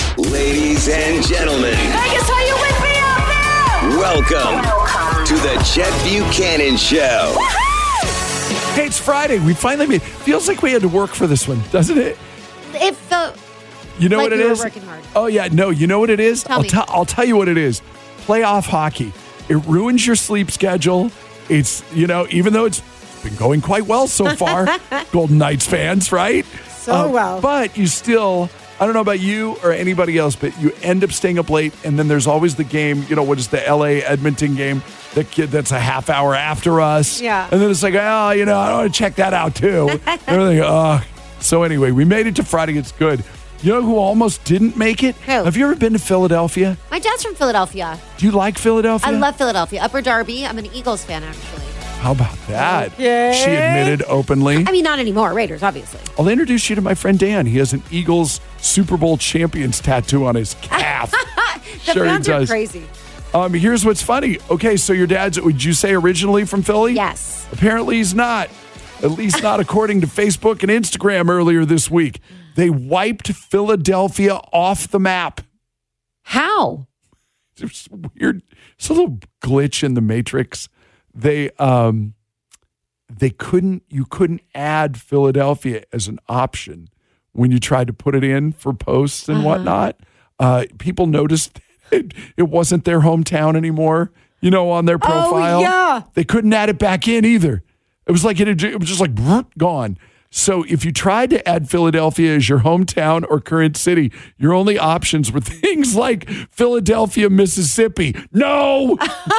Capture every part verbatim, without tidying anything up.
Ladies and gentlemen. Vegas, are you with me out there? Welcome, Welcome. to the Chet Buchanan Show. Woo-hoo! Hey, it's Friday. We finally made. Feels like we had to work for this one, doesn't it? It felt. You know like what it we were is? working hard. Oh yeah, no. You know what it is? Tell I'll me. tell. I'll tell you what it is. Playoff hockey. It ruins your sleep schedule. It's you know even though it's been going quite well so far, Golden Knights fans, right? So Uh, well. But you still. I don't know about you or anybody else, but you end up staying up late, and then there's always the game. You know what is the L A Edmonton game? The kid that's a half hour after us. Yeah. And then it's like, oh, you know, I want to check that out too. And everything. Uh, so anyway, we made it to Friday. It's good. You know who almost didn't make it? Who? Have you ever been to Philadelphia? My dad's from Philadelphia. Do you like Philadelphia? I love Philadelphia. Upper Darby. I'm an Eagles fan, actually. How about that? Okay. She admitted openly. I mean, not anymore. Raiders, obviously. I'll introduce you to my friend Dan. He has an Eagles Super Bowl champions tattoo on his calf. The Sure he fans are does. crazy. Um, here's what's funny. Okay, so your dad's, would you say originally from Philly? Yes. Apparently he's not. At least not according to Facebook and Instagram earlier this week. They wiped Philadelphia off the map. How? It's weird. It's a little glitch in the matrix. They um they couldn't you couldn't add Philadelphia as an option when you tried to put it in for posts and Uh-huh. whatnot. Uh, people noticed it, it wasn't their hometown anymore, you know, on their profile. Oh, yeah. They couldn't add it back in either. It was like it, had- it was just like gone. So if you tried to add Philadelphia as your hometown or current city, your only options were things like Philadelphia, Mississippi. No.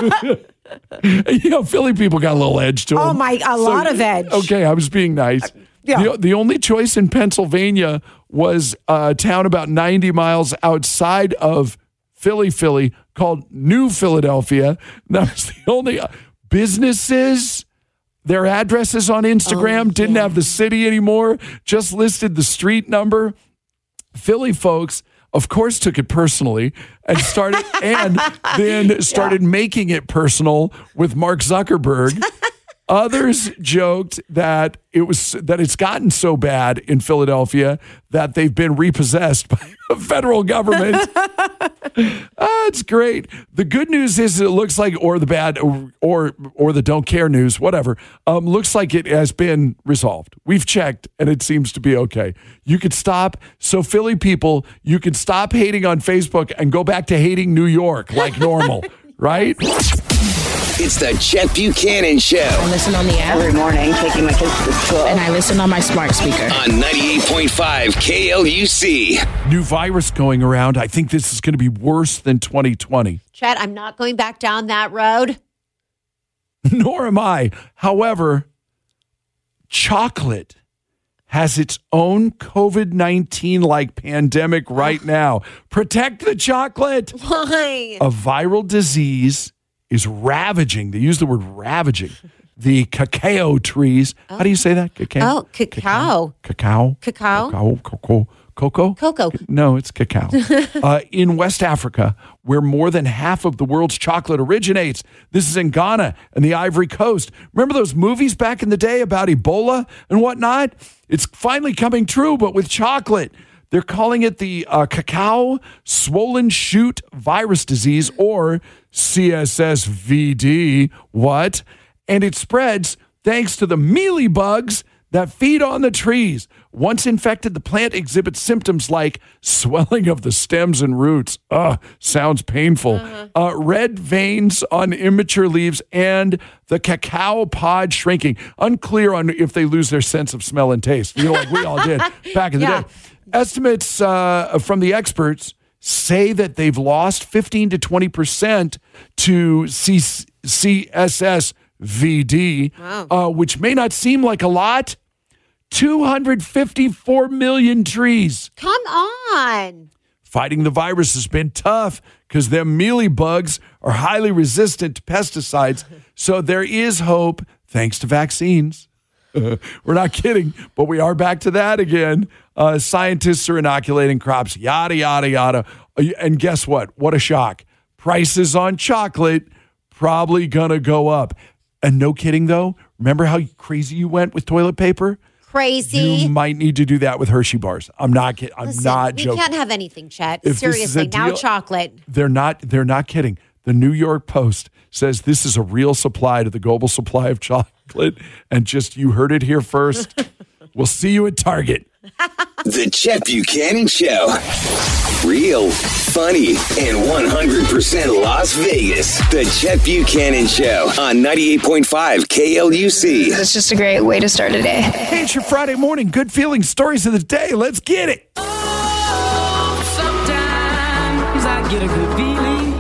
You know, Philly people got a little edge to them. Oh, my, a lot of edge. Okay, I was being nice. yeah. The, the only choice in Pennsylvania was a town about ninety miles outside of Philly, Philly, called New Philadelphia. That was the only uh, businesses. Their addresses on Instagram Oh, didn't yeah. have the city anymore, just listed the street number. Philly folks, of course, took it personally and started and then started making it personal with Mark Zuckerberg. Others joked that it was that it's gotten so bad in Philadelphia that they've been repossessed by the federal government. Ah, it's great. The good news is it looks like, or the bad, or or, or the don't care news, whatever. Um, looks like it has been resolved. We've checked, and it seems to be okay. You could stop. So Philly people, you can stop hating on Facebook and go back to hating New York like normal, right? It's the Chet Buchanan Show I listen on the app, Every morning, taking my kids to school. and I listen on my smart speaker. on ninety-eight point five K L U C. New virus going around. I think this is going to be worse than twenty twenty. Chad, I'm not going back down that road. Nor am I. However, chocolate has its own COVID nineteen like pandemic right now. Protect the chocolate. Why? A viral disease is ravaging. They use the word ravaging the cacao trees. How do you say that? Cacao. Oh, cacao. Cacao. Cacao? Cacao. Cocoa. Cocoa. Cocoa. No, it's cacao. uh, in West Africa, where more than half of the world's chocolate originates. This is in Ghana and the Ivory Coast. Remember those movies back in the day about Ebola and whatnot? It's finally coming true, but with chocolate. They're calling it the uh, cacao swollen shoot virus disease, or C S S V D. What? And it spreads thanks to the mealy bugs that feed on the trees. Once infected, the plant exhibits symptoms like swelling of the stems and roots. Ugh, sounds painful. Uh-huh. Uh, red veins on immature leaves and the cacao pod shrinking. Unclear on if they lose their sense of smell and taste, you know, like we all did back in the Yeah. day. Estimates uh, from the experts say that they've lost fifteen to twenty percent to C- C S S V D, Wow. uh, which may not seem like a lot. two hundred fifty-four million trees. Come on. Fighting the virus has been tough because them mealy bugs are highly resistant to pesticides. So there is hope thanks to vaccines. We're not kidding, but we are back to that again. Uh, scientists are inoculating crops, yada, yada, yada. And guess what? What a shock. Prices on chocolate probably going to go up. And no kidding, though. Remember how crazy you went with toilet paper? crazy? You might need to do that with Hershey bars. I'm not kidding. I'm Listen, not we joking. can't have anything, Chet. If this is a Seriously, now deal- chocolate. They're not. They're not kidding. The New York Post says this is a real supply to the global supply of chocolate, and just you heard it here first. We'll see you at Target. The Chet Buchanan Show. Real, funny, and one hundred percent Las Vegas. The Chet Buchanan Show on ninety-eight point five K L U C. It's just a great way to start a day. Hey, it's your Friday morning. Good feeling stories of the day. Let's get it. Oh, sometimes I get a good feeling.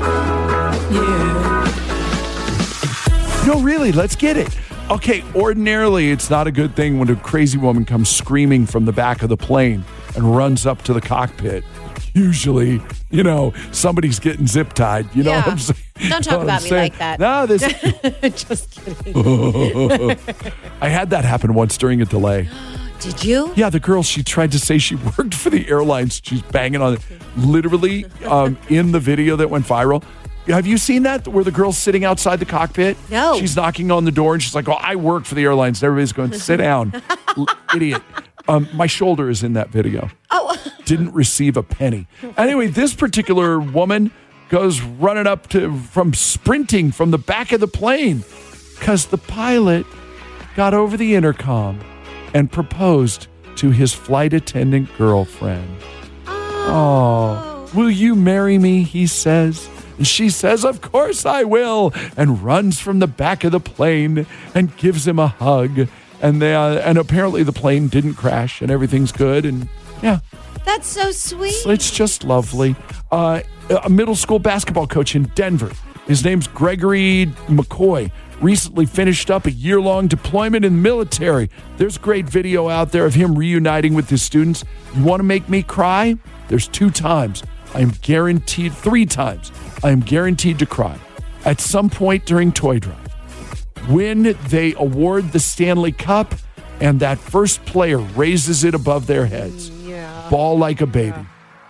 Yeah. No, really, let's get it. Okay, ordinarily, it's not a good thing when a crazy woman comes screaming from the back of the plane and runs up to the cockpit. Usually, you know, somebody's getting zip tied. You know Yeah. what I'm saying? Don't talk You know what about I'm me saying? like that. No, this. Just kidding. I had that happen once during a delay. Did you? Yeah, the girl, she tried to say she worked for the airlines. She's banging on it. Literally, um, in the video that went viral. Have you seen that where the girl's sitting outside the cockpit? No. She's knocking on the door and she's like, oh, I work for the airlines. And everybody's going, sit down. L- idiot. Um, my shoulder is in that video. Oh. Didn't receive a penny. Anyway, this particular woman goes running up to, from sprinting from the back of the plane because the pilot got over the intercom and proposed to his flight attendant girlfriend. Oh, will you marry me? He says. And she says, of course I will, and runs from the back of the plane and gives him a hug. And they, uh, and apparently the plane didn't crash and everything's good. And yeah, That's so sweet. it's just lovely. Uh, a middle school basketball coach in Denver. His name's Gregory McCoy. Recently finished up a year-long deployment in the military. There's great video out there of him reuniting with his students. You want to make me cry? There's two times. I am guaranteed, three times. I am guaranteed to cry. At some point during Toy Drive, when they award the Stanley Cup and that first player raises it above their heads, Yeah. bawl like a baby,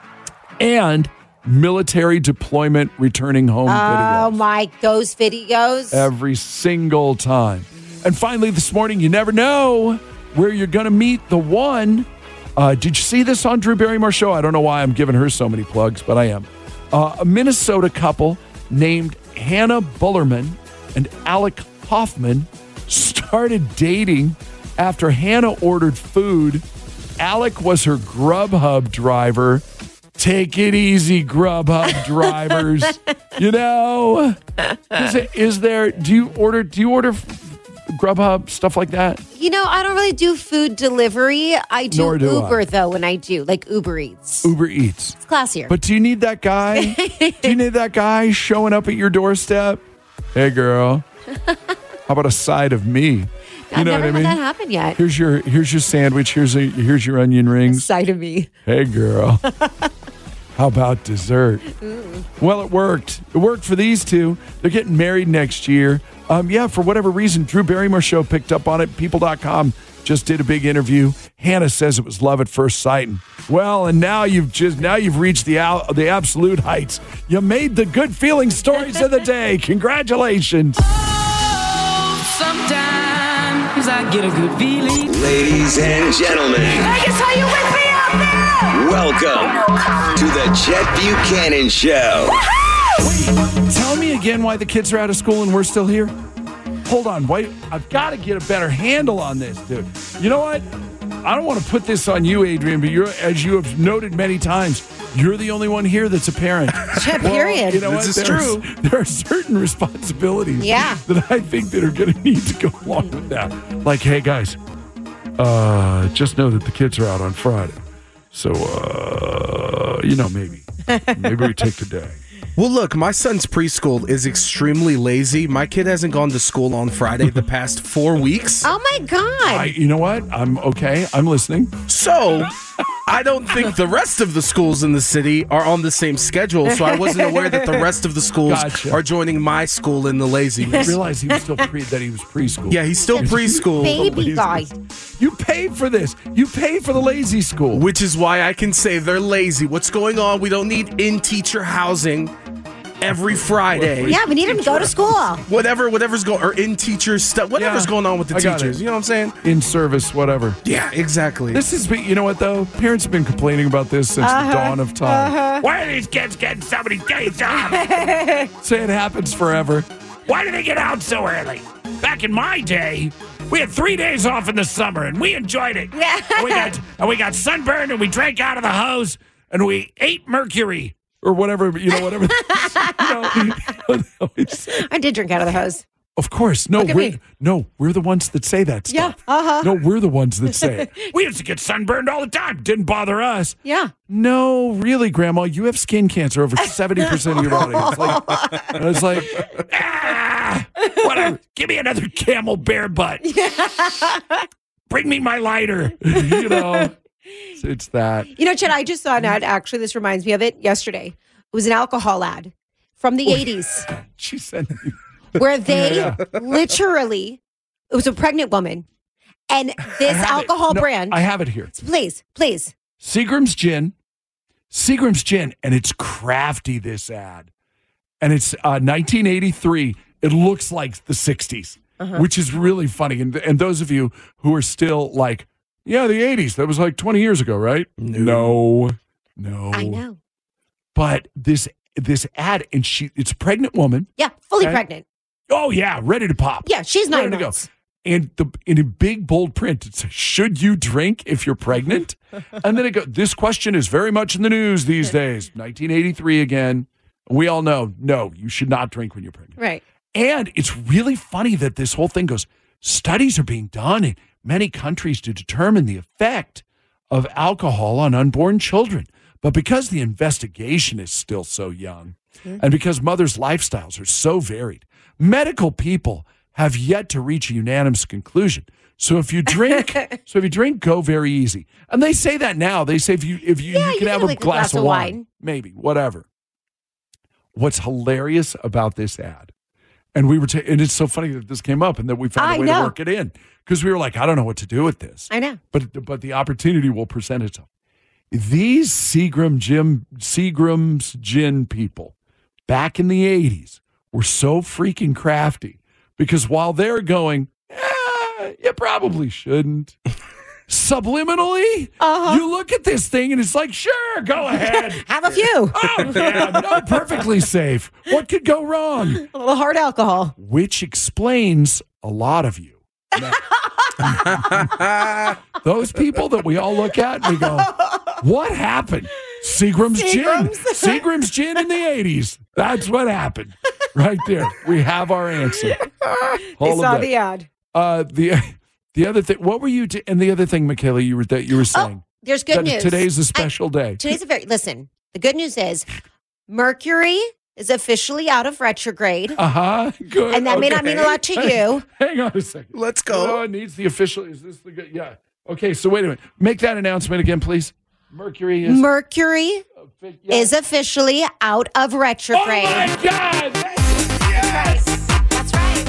and military deployment returning home Oh videos. my, those videos. Every single time. And finally, this morning, you never know where you're going to meet the one. Uh, did you see this on Drew Barrymore show? I don't know why I'm giving her so many plugs, but I am. Uh, a Minnesota couple named Hannah Bullerman and Alec Hoffman started dating after Hannah ordered food. Alec was her Grubhub driver. Take it easy, Grubhub drivers. You know, is, it, is there? Do you order? Do you order Grubhub stuff like that? You know, I don't really do food delivery. I do Nor do Uber I. though when I do, like Uber Eats. Uber Eats. It's classier. But do you need that guy? do you need that guy showing up at your doorstep? Hey, girl. How about a side of me? You I've know never what I mean? had that happen yet. Here's your here's your sandwich. Here's a, here's your onion rings. Side of me. Hey, girl. How about dessert? Well, it worked. It worked for these two. They're getting married next year. Um, yeah, for whatever reason, Drew Barrymore show picked up on it. People dot com just did a big interview. Hannah says it was love at first sight. And, well, and now you've just now you've reached the al- the absolute heights. You made the good feeling stories of the day. Congratulations. Oh, sometimes I get a good feeling. Ladies and gentlemen, Vegas, are you with me out there? welcome to the Chet Buchanan Show. Tell me again why the kids are out of school and we're still here. Hold on, wait. I've got to get a better handle on this, dude. You know what? I don't want to put this on you, Adrian, but you're, as you have noted many times, you're the only one here that's a parent. Chet, Well, period. you know This what? is There's- true. There are certain responsibilities Yeah. that I think that are going to need to go along with that. Like, hey, guys, uh, just know that the kids are out on Friday. So, uh, you know, maybe. Maybe we take the day. Well, look, my son's preschool is extremely lazy. My kid hasn't gone to school on Friday the past four weeks. Oh my God. I, you know what? I'm okay. I'm listening. So, I don't think the rest of the schools in the city are on the same schedule. So, I wasn't aware that the rest of the schools Gotcha. are joining my school in the I laziness. realized he was still pre that he was preschool. Yeah, he's still preschool, Baby guy. You paid for this. You paid for the lazy school. which is why I can say they're lazy. What's going on? We don't need in-teacher housing. every Friday. Yeah, we need him to go to school. Whatever, whatever's going, or in teachers stuff, whatever's Yeah, going on with the I got teachers. it. You know what I'm saying? In service, whatever. Yeah, exactly. This is, you know what, though? Parents have been complaining about this since Uh-huh. the dawn of time. Uh-huh. Why are these kids getting so many days off? Say it happens forever. Why do they get out so early? Back in my day, we had three days off in the summer, and we enjoyed it. Yeah. And we got and we got sunburned, and we drank out of the hose, and we ate mercury. Or whatever, you know, whatever. you know, it's- I did drink out of the hose. of course. No, Look at we're, me. no, we're the ones that say that Yeah, stuff. uh-huh. No, we're the ones that say it. We used to get sunburned all the time. Didn't bother us. Yeah. No, really, Grandma, you have skin cancer over seventy percent of your body. It's like, it's like Ah, whatever. Give me another camel bear butt. Bring me my lighter. you know, it's, it's that. You know, Chad, I just saw an ad. Actually, this reminds me of it yesterday. It was an alcohol ad from the eighties She said, where they Yeah, literally, it was a pregnant woman. And this have it. alcohol No, brand, I have it here. please, please. Seagram's Gin. Seagram's Gin, and it's crafty, this ad. And it's uh, nineteen eighty-three. It looks like the sixties, Uh-huh. which is really funny. And, and those of you who are still like, yeah, the eighties, that was like twenty years ago, right? No, no. I know. But this this ad, and she, it's a pregnant woman. Yeah, fully Okay. pregnant. Oh, yeah, ready to pop. Yeah, she's nine ready to go. months. And the in a big bold print, it says, "Should you drink if you're pregnant?" And then it goes, "This question is very much in the news these days." nineteen eighty-three again. We all know, no, you should not drink when you're pregnant. Right. And it's really funny that this whole thing goes, studies are being done in many countries to determine the effect of alcohol on unborn children. But because the investigation is still so young, and because mothers' lifestyles are so varied, medical people have yet to reach a unanimous conclusion. So if you drink, so if you drink, go very easy. And they say that now. They say if you if you, Yeah, you you can can have have a like a glass, glass of of wine, wine. maybe, whatever. What's hilarious about this ad, and we were, ta- and it's so funny that this came up and that we found a I way know. to work it in because we were like, I don't know what to do with this. I know. But but the opportunity will present itself. These Seagram Jim Seagram's gin people back in the eighties were so freaking crafty because while they're going, eh, you probably shouldn't. Subliminally, Uh-huh. you look at this thing and it's like, sure, go ahead. Have a few. Oh, yeah, no, perfectly safe. What could go wrong? A little hard alcohol. Which explains a lot of you. Now, those people that we all look at and we go, what happened? Seagram's, Seagram's. Gin. Seagram's Gin in the eighties. That's what happened. Right there. We have our answer. They All of saw that. the ad. Uh, the the other thing, what were you, t- and the other thing, Michaela, you were, that you were saying. Oh, there's good that news. Today's a I- special day. Today's a very, listen, the good news is Mercury is officially out of retrograde. Uh-huh. Good. And that may not mean a lot to you. Hang on a second. Let's go. Oh, it needs the official. Is this the good? Yeah. Okay, so wait a minute. Make that announcement again, please. Mercury is. Mercury offi- yeah. is officially out of Oh, retrograde. my God. Yes. That's right.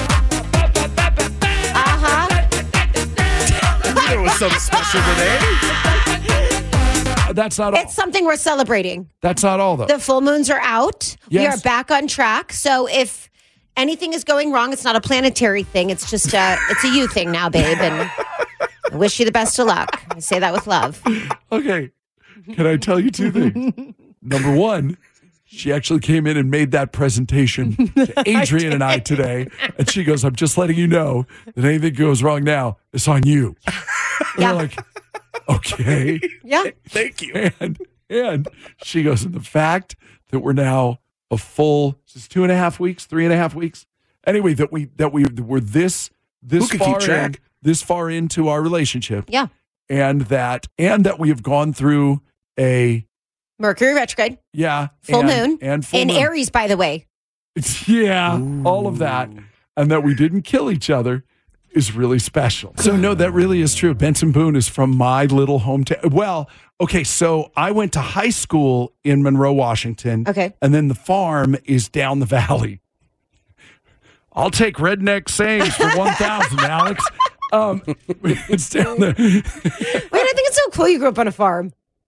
Uh-huh. There was something special today. Uh, That's not all. It's something we're celebrating. That's not all, though. The full moons are out. We Yes. are back on track. So if anything is going wrong, it's not a planetary thing. It's just a, it's a you thing now, babe. And I wish you the best of luck. I say that with love. Okay. Can I tell you two things? Number one, she actually came in and made that presentation to Adrian and I today. And she goes, I'm just letting you know that anything goes wrong now, it's on you. And Yeah. we're like, okay. Yeah. Thank you. And and she goes, and the fact that we're now a full is this two and a half weeks, three and a half weeks. Anyway, that we that we were this this Who could far keep track? in, this far into our relationship. Yeah. And that and that we have gone through a Mercury retrograde. yeah Full and, moon. and full In moon. Aries, by the way. It's, yeah, all of that, and that we didn't kill each other is really special. So no, that really is true. Benson Boone is from my little hometown. Well, okay, so I went to high school in Monroe, Washington. Okay. And then the farm is down the valley. I'll take redneck sayings for one thousand, Alex. Um, it's down there. Wait, I think it's so cool you grew up on a farm.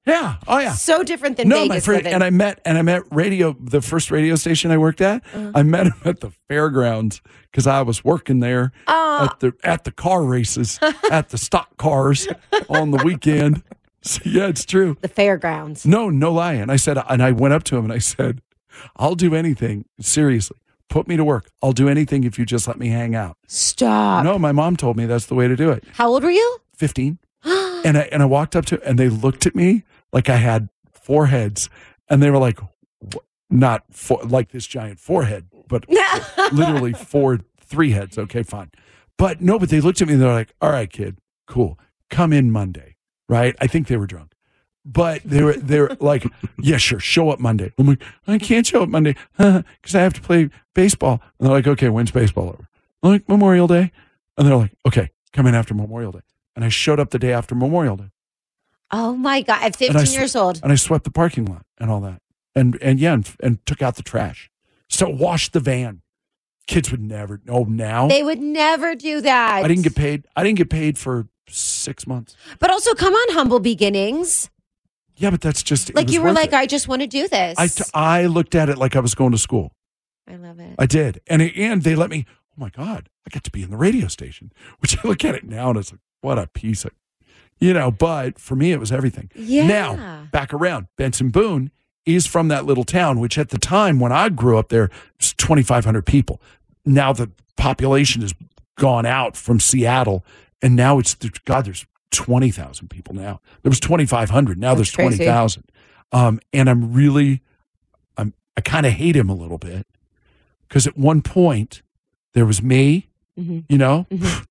Yeah. Oh yeah. So different than no, Vegas my friend, living. and I met and I met radio the first radio station I worked at. Uh-huh. I met him at the fairgrounds because I was working there Oh. at the at the car races at the stock cars on the weekend. So, yeah, it's true. The fairgrounds. No, no lie. And I said, and I went up to him and I said, "I'll do anything. Seriously, put me to work. I'll do anything if you just let me hang out." Stop. No, my mom told me that's the way to do it. How old were you? Fifteen. and I and I walked up to and they looked at me like I had four heads, and they were like, "Wh- not four, like this giant forehead, but literally four, three heads." Okay, fine. But no, but they looked at me and they're like, "All right, kid, cool. Come in Monday." Right? I think they were drunk. But they were they're like, "Yeah, sure, show up Monday." I'm like, "I can't show up Monday because I have to play baseball." And they're like, "Okay, when's baseball over?" I'm like, "Memorial Day." And they're like, "Okay, come in after Memorial Day." And I showed up the day after Memorial Day. Oh my God. At And I fifteen sw- years old. And I swept the parking lot and all that. And and yeah, and, and took out the trash. So washed the van. Kids would never. Oh, now They would never do that. I didn't get paid. I didn't get paid for six months. But also, come on, humble beginnings. Yeah, but that's just it Like was you were worth like, it. I just want to do this. I, t- I looked at it like I was going to school. I love it. I did. And it, and they let me, oh my God, I got to be in the radio station, which I look at it now and it's like, what a piece of, you know, but for me, it was everything. Yeah. Now, back around, Benson Boone is from that little town, which at the time when I grew up there, was twenty-five hundred people. Now the population has gone out from Seattle, and now it's, God, there's twenty thousand people now. There was twenty-five hundred. Now That's there's twenty thousand. Um, and I'm really, I'm, I kind of hate him a little bit because at one point there was me, Mm-hmm. you know,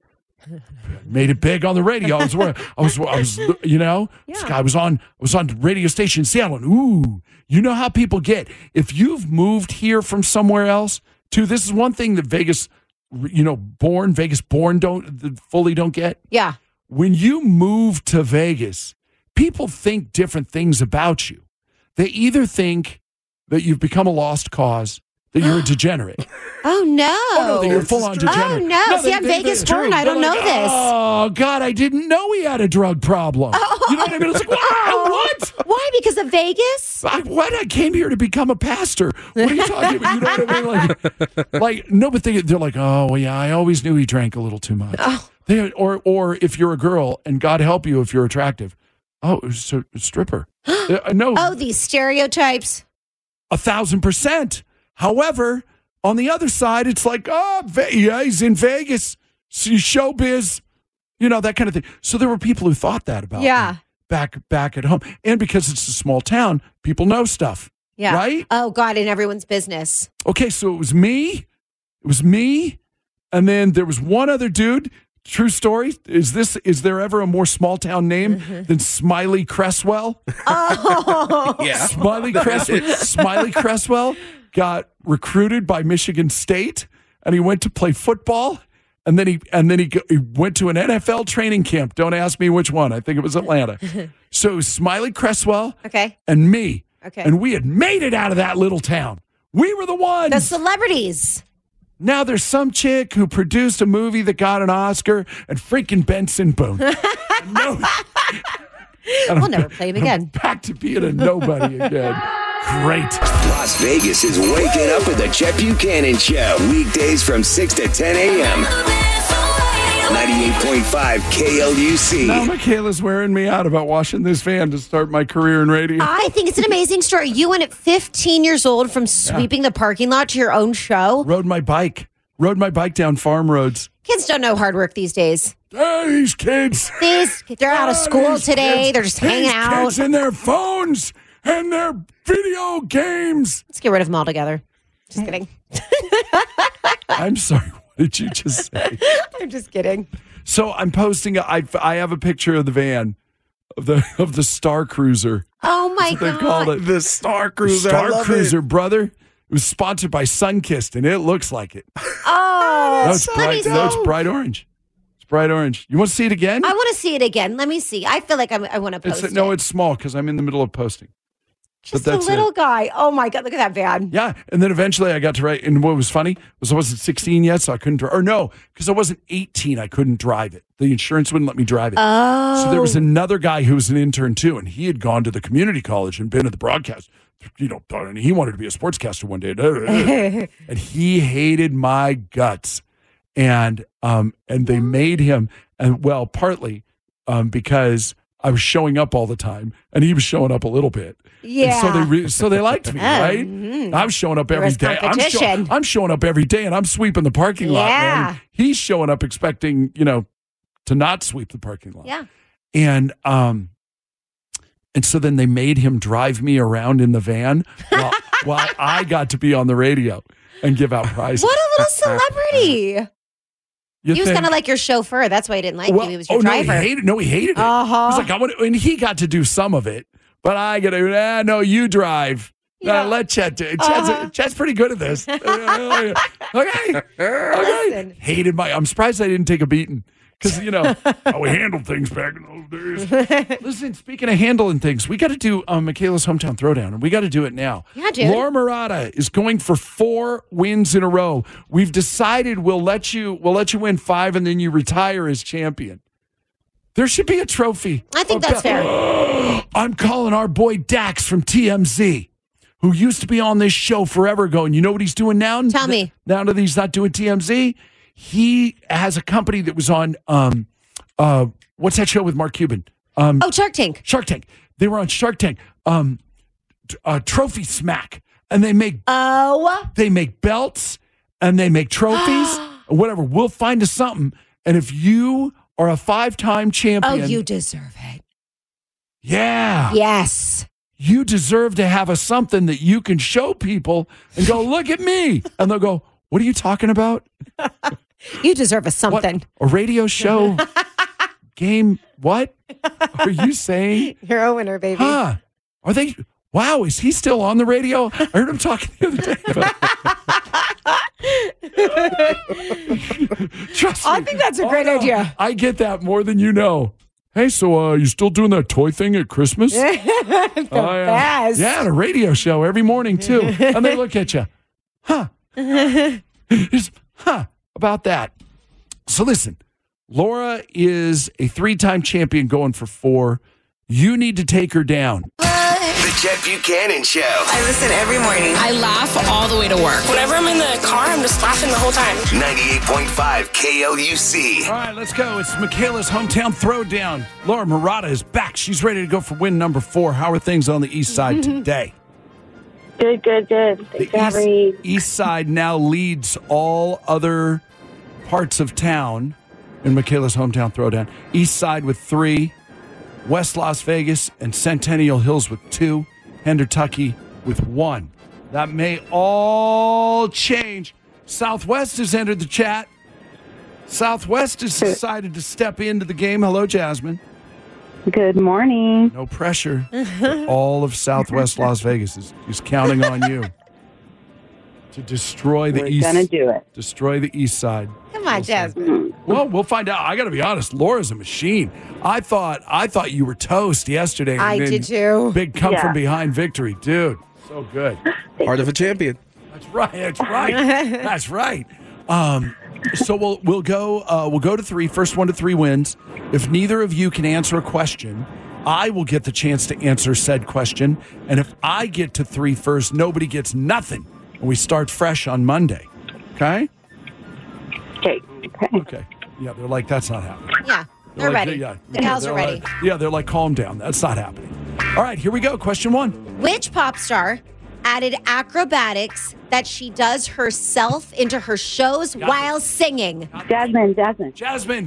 made it big on the radio. I was, I was, I was, you know, this Yeah. guy was on, was on radio station in Seattle. And, ooh, you know how people get if you've moved here from somewhere else. Too, this is one thing that Vegas, you know, born Vegas born don't fully don't get. Yeah. When you move to Vegas, people think different things about you. They either think that you've become a lost cause, that you're a degenerate. Oh, no. Oh, no, that you're full on degenerate. Oh, no. See, I'm Vegas born. I don't know this. Oh, God, I didn't know he had a drug problem. Oh. You know what I mean? It's like, wow, what? Why? Because of Vegas? I, what? I came here to become a pastor. What are you talking about? You know what I mean? Like, like no, but they, they're like, oh, well, yeah, I always knew he drank a little too much. Oh. They, or, or if you're a girl, and God help you if you're attractive, oh, it's a stripper. uh, no, Oh, these stereotypes. a thousand percent. However, on the other side, it's like, oh, Ve- yeah, he's in Vegas, see showbiz, you know, that kind of thing. So there were people who thought that about Yeah. me back back at home, and because it's a small town, people know stuff. Yeah. Right? Oh, God, in everyone's business. Okay, so it was me, it was me, and then there was one other dude. True story. Is this? Is there ever a more small town name Mm-hmm. than Smiley Cresswell? Oh. Yeah. Smiley Cresswell. Smiley Cresswell got recruited by Michigan State, and he went to play football, and then he and then he, go, he went to an N F L training camp. Don't ask me which one. I think it was Atlanta. So it was Smiley Cresswell Okay. and me, Okay. and we had made it out of that little town. We were the ones. The celebrities. Now there's some chick who produced a movie that got an Oscar, and freaking Benson Boone. No. And We'll I'm- never play him I'm again. back to being a nobody again. Great. Las Vegas is waking up with the Chet Buchanan Show. Weekdays from six to ten a.m. ninety-eight point five K L U C. Now Michaela's wearing me out about washing this van to start my career in radio. I think it's an amazing story. You went at fifteen years old from sweeping the parking lot to your own show. Rode my bike. Rode my bike down farm roads. Kids don't know hard work these days. Oh, these kids. These, they're out of Oh, school these today. kids. They're just hanging These out. Kids and their phones and their video games. Let's get rid of them all together. Just kidding. I'm sorry. What did you just say? I'm just kidding. So I'm posting. I I have a picture of the van, of the of the Star Cruiser. Oh my That's what God. they called it. The Star Cruiser. I Star love Cruiser, it. brother. It was sponsored by Sunkist, and it looks like it. Oh, No, that's it's bright. No, it's bright orange. It's bright orange. You want to see it again? I want to see it again. Let me see. I feel like I'm, I want to post It's, no, it. it's small because I'm in the middle of posting. Just a that's little it. guy. Oh my God, look at that van. Yeah, and then eventually I got to write. And what was funny was I wasn't sixteen yet, so I couldn't drive. Or no, because I wasn't eighteen, I couldn't drive it. The insurance wouldn't let me drive it. Oh. So there was another guy who was an intern too, and he had gone to the community college and been at the broadcast. You know, and he wanted to be a sportscaster one day, and he hated my guts. And um, and they made him, and well, partly um, because I was showing up all the time, and he was showing up a little bit. Yeah. And so they re- so they liked me, right? Mm-hmm. I'm showing up every was day. I'm, show- competition. I'm showing up every day, and I'm sweeping the parking lot. Yeah. Man. He's showing up expecting, you know, to not sweep the parking lot. Yeah. And um, and so then they made him drive me around in the van while, while I got to be on the radio and give out prizes. What a little celebrity. You he was think- kind of like your chauffeur. That's why he didn't like Well, you. He was your oh, driver. No, he hated, no, he hated it. Uh-huh. He was like, I want to, and he got to do some of it, but I got to, ah, no, you drive. Yeah. Uh, let Chet do it. Chet's, Uh-huh. Chet's pretty good at this. okay. Okay. Listen. Hated my, I'm surprised I didn't take a beating. Because, you know, how we handled things back in those days. Listen, speaking of handling things, we got to do um, Michaela's Hometown Throwdown, and we got to do it now. Yeah, dude. Laura Murata is going for four wins in a row. We've decided we'll let you we'll let you win five, and then you retire as champion. There should be a trophy. I think About- that's fair. I'm calling our boy Dax from T M Z, who used to be on this show forever ago. And you know what he's doing now? Tell me. Now that he's not doing T M Z, he has a company that was on, um, uh, what's that show with Mark Cuban? Um, Oh, Shark Tank. Shark Tank. They were on Shark Tank. Um, t- uh, Trophy Smack. And they make Oh. they make belts and they make trophies or whatever. We'll find us something. And if you are a five-time Oh, champion, you deserve it. yeah. Yes. You deserve to have a something that you can show people and go, look at me. And they'll go, what are you talking about? You deserve a What? something. A radio show? Game? What? Are you saying? You're a winner, baby. Huh? Are they? Wow, is he still on the radio? I heard him talking the other day about Trust me. I think that's a Oh, great no. idea. I get that more than you know. Hey, so uh, you still doing that toy thing at Christmas? The Oh, yeah. best. Yeah, at a radio show every morning, too. And they look at you. Huh. Just, huh, about that. So listen, Laura is a three-time champion going for four. You need to take her down. The Chet Buchanan Show. I listen every morning. I laugh all the way to work. Whenever I'm in the car, I'm just laughing the whole time. ninety-eight point five K L U C. All right, let's go. It's Michaela's Hometown Throwdown. Laura Murata is back. She's ready to go for win number four. How are things on the east side today? Good, good, good. The Thanks for having me. east, east side now leads all other parts of town in Michaela's Hometown Throwdown. East side with three, West Las Vegas and Centennial Hills with two, Hendertucky with one. That may all change. Southwest has entered the chat. Southwest has decided to step into the game. Hello, Jasmine. Good morning. No pressure. But all of Southwest Las Vegas is, is counting on you to destroy the We're east. gonna do it. Destroy the east side. Come on, Jasmine. Well, we'll find out. I got to be honest. Laura's a machine. I thought I thought you were toast yesterday. I and then did too. Big come Yeah. from behind victory, dude. So good. Heart of a champion. That's right. That's right. That's right. Um, so we'll we'll go uh, we'll go to three. First one to three wins. If neither of you can answer a question, I will get the chance to answer said question. And if I get to three first, nobody gets nothing. And we start fresh on Monday. Okay? Okay. Okay. Okay. Yeah, they're like, that's not happening. Yeah, they're like, ready. Yeah, The gals they're are ready. like- yeah, they're like, calm down. That's not happening. All right, here we go. Question one. Which pop star added acrobatics that she does herself into her shows Got while singing? Jasmine, Jasmine. Jasmine,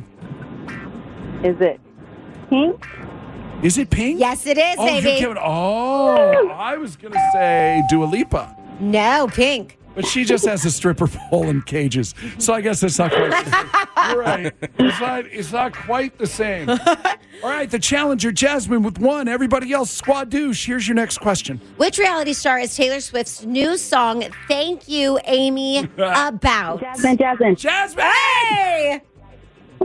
Is it Pink? is it Pink? Yes, it is, Oh, you're baby. giving, oh, I was going to say Dua Lipa. No, Pink. But she just has a stripper pole and cages. So I guess it's not quite the same. You're right. It's not, it's not quite the same. All right, the challenger, Jasmine, with one. Everybody else, squad douche. Here's your next question. Which reality star is Taylor Swift's new song, Thank You, Amy, about? Jasmine, Jasmine. Jasmine! Hey!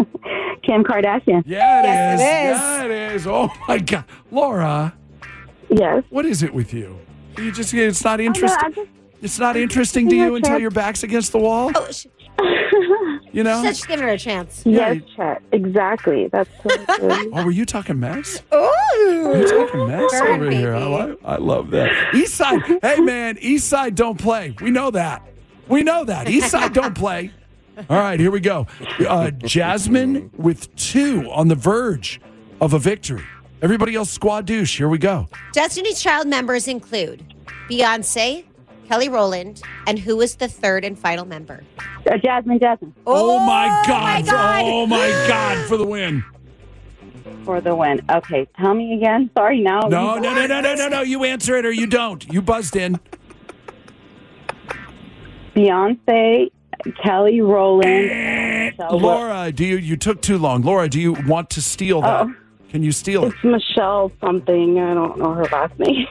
Kim Kardashian. Yeah, it Yes, is. it is. Yeah, it is. Oh, my God. Laura, Yes. What is it with you? You just it's not Oh, no, interesting. I just, It's not interesting to Give her you a until chance. your back's against the wall. Oh, she, You know? she said she's giving her a chance. Yeah, yes, Chet. Exactly. That's so good. Oh, were you talking mess? Ooh. You're talking mess Burn, over here. I, baby. like, I love that. East Side, hey man, East Side don't play. We know that. We know that. East Side don't play. All right, here we go. Uh, Jasmine with two on the verge of a victory. Everybody else squad douche. Here we go. Destiny's Child members include Beyonce, Kelly Rowland, and who was the third and final member? Uh, Jasmine, Jasmine. Oh, my God. my God. Oh my God for the win. For the win. Okay, tell me again. Sorry, now. No, no, no, no, no, no, no. You answer it or you don't. You buzzed in. Beyonce, Kelly Rowland. Michelle- Laura, do you you took too long. Laura, do you want to steal that? Oh. Can you steal it? It's Michelle something. I don't know her last name.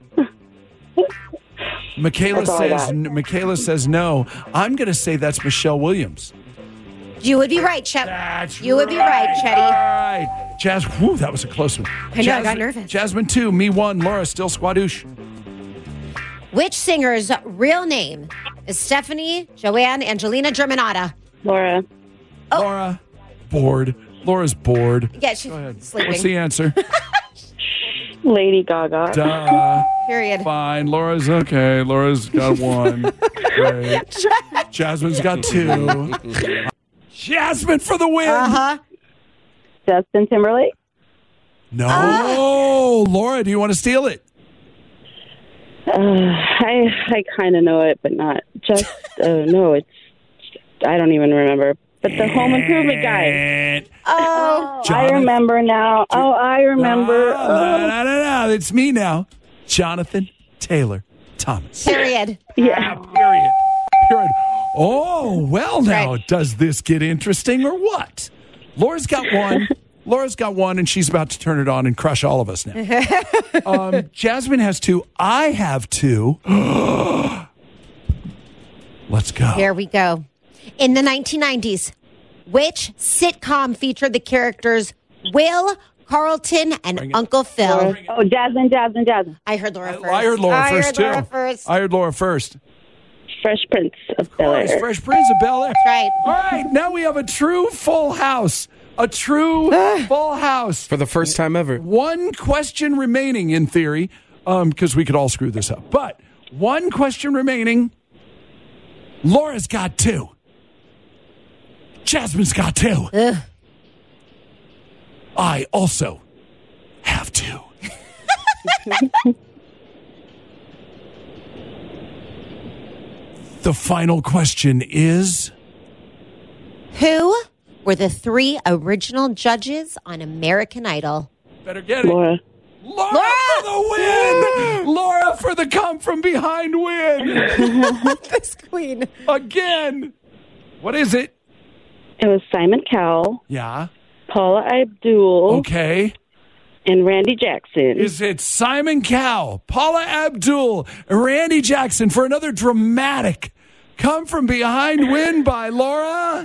Michaela That's all I says got. n- Michaela says no. I'm going to say that's Michelle Williams. You would be right, Chet. That's You would be right, All Chetty. right. Jas- whew, that was a close one. I know, I got nervous. Jasmine two, me one. Laura still squadouche. Which singer's real name is Stephanie Joanne Angelina Germanata? Laura. Laura, bored. Laura's bored. Yeah, she's Go ahead. sleeping. What's the answer? Lady Gaga. Duh. Period. Fine. Laura's okay. Laura's got one. Great. Jasmine's got two. Jasmine for the win. Uh-huh. Justin Timberlake. No. Ah. Laura, do you want to steal it? Uh, I I kind of know it, but not just. Uh, no, it's. I don't even remember. But the Home Improvement guy. And- Oh. I Jonathan- remember now. Oh, I remember. No, no, no, no, no. It's me now. Jonathan Taylor Thomas. Period. Yeah. Ah, period. Period. Oh, well, now, Right. does this get interesting or what? Laura's got one. Laura's got one, and she's about to turn it on and crush all of us now. um, Jasmine has two. I have two. Let's go. Here we go. In the nineteen nineties, which sitcom featured the characters Will, Carlton, and Uncle Phil? Oh, Jasmine, Jasmine, Jasmine. I heard Laura first. I heard Laura I first, heard too. Laura first. I heard Laura first. Fresh Prince of Of Bel course, Air. Fresh Prince of Bel Air. That's right. All right, now we have a true full house. A true full house. For the first time ever. One question remaining in theory, because we could all screw this up. But one question remaining. Laura's got two. Jasmine's got two. Ugh. I also have two. The final question is Who were the three original judges on American Idol? better get it. Laura. Laura, Laura! for the win! Laura for the come from behind win. This queen. Again. What is it? It was Simon Cowell, Yeah. Paula Abdul, Okay. and Randy Jackson. Is it Simon Cowell, Paula Abdul, and Randy Jackson for another dramatic come from behind win by Laura?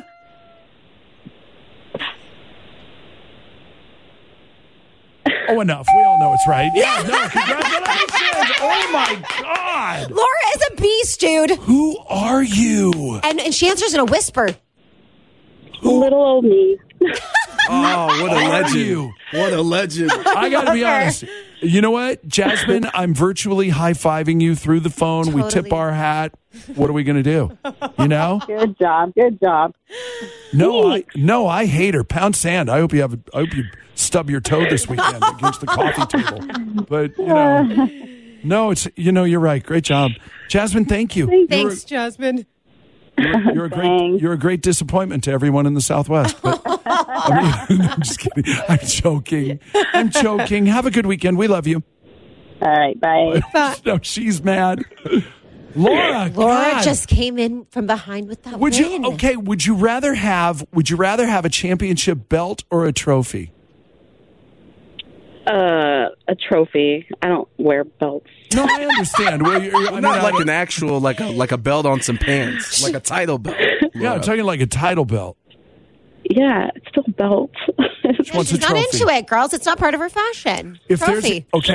Oh, enough. We all know it's right. Yeah, no, congratulations. Oh, my God. Laura is a beast, dude. Who are you? And, and she answers in a whisper. Little old me. Oh, what a Are legend. you? What a legend. I got to be honest. You know what, Jasmine? I'm virtually high-fiving you through the phone. We tip Totally. our hat. What are we going to do? You know? Good job. Good job. No, I no, I hate her. Pound sand. I hope you have. A, I hope you stub your toe this weekend against the coffee table. But you know, no, it's you know, you're right. Great job, Jasmine. Thank you. You're a- Thanks, Jasmine. You're, you're a great. Thanks. You're a great disappointment to everyone in the Southwest. But, I mean, I'm just kidding. I'm joking. I'm joking. Have a good weekend. We love you. All right. Bye. No, she's mad. Laura, Laura God. just came in from behind with that Would win. you okay? Would you rather have? Would you rather have a championship belt or a trophy? Uh, a trophy. I don't wear belts. No, I understand. Well, you're, you're- I mean, Not like I- an actual, like a like a belt on some pants, like a title belt. Yeah, I'm talking like a title belt. Yeah, it's still belts. Wants She's a not trophy. into it, girls. It's not part of her fashion. If there's Trophy. okay,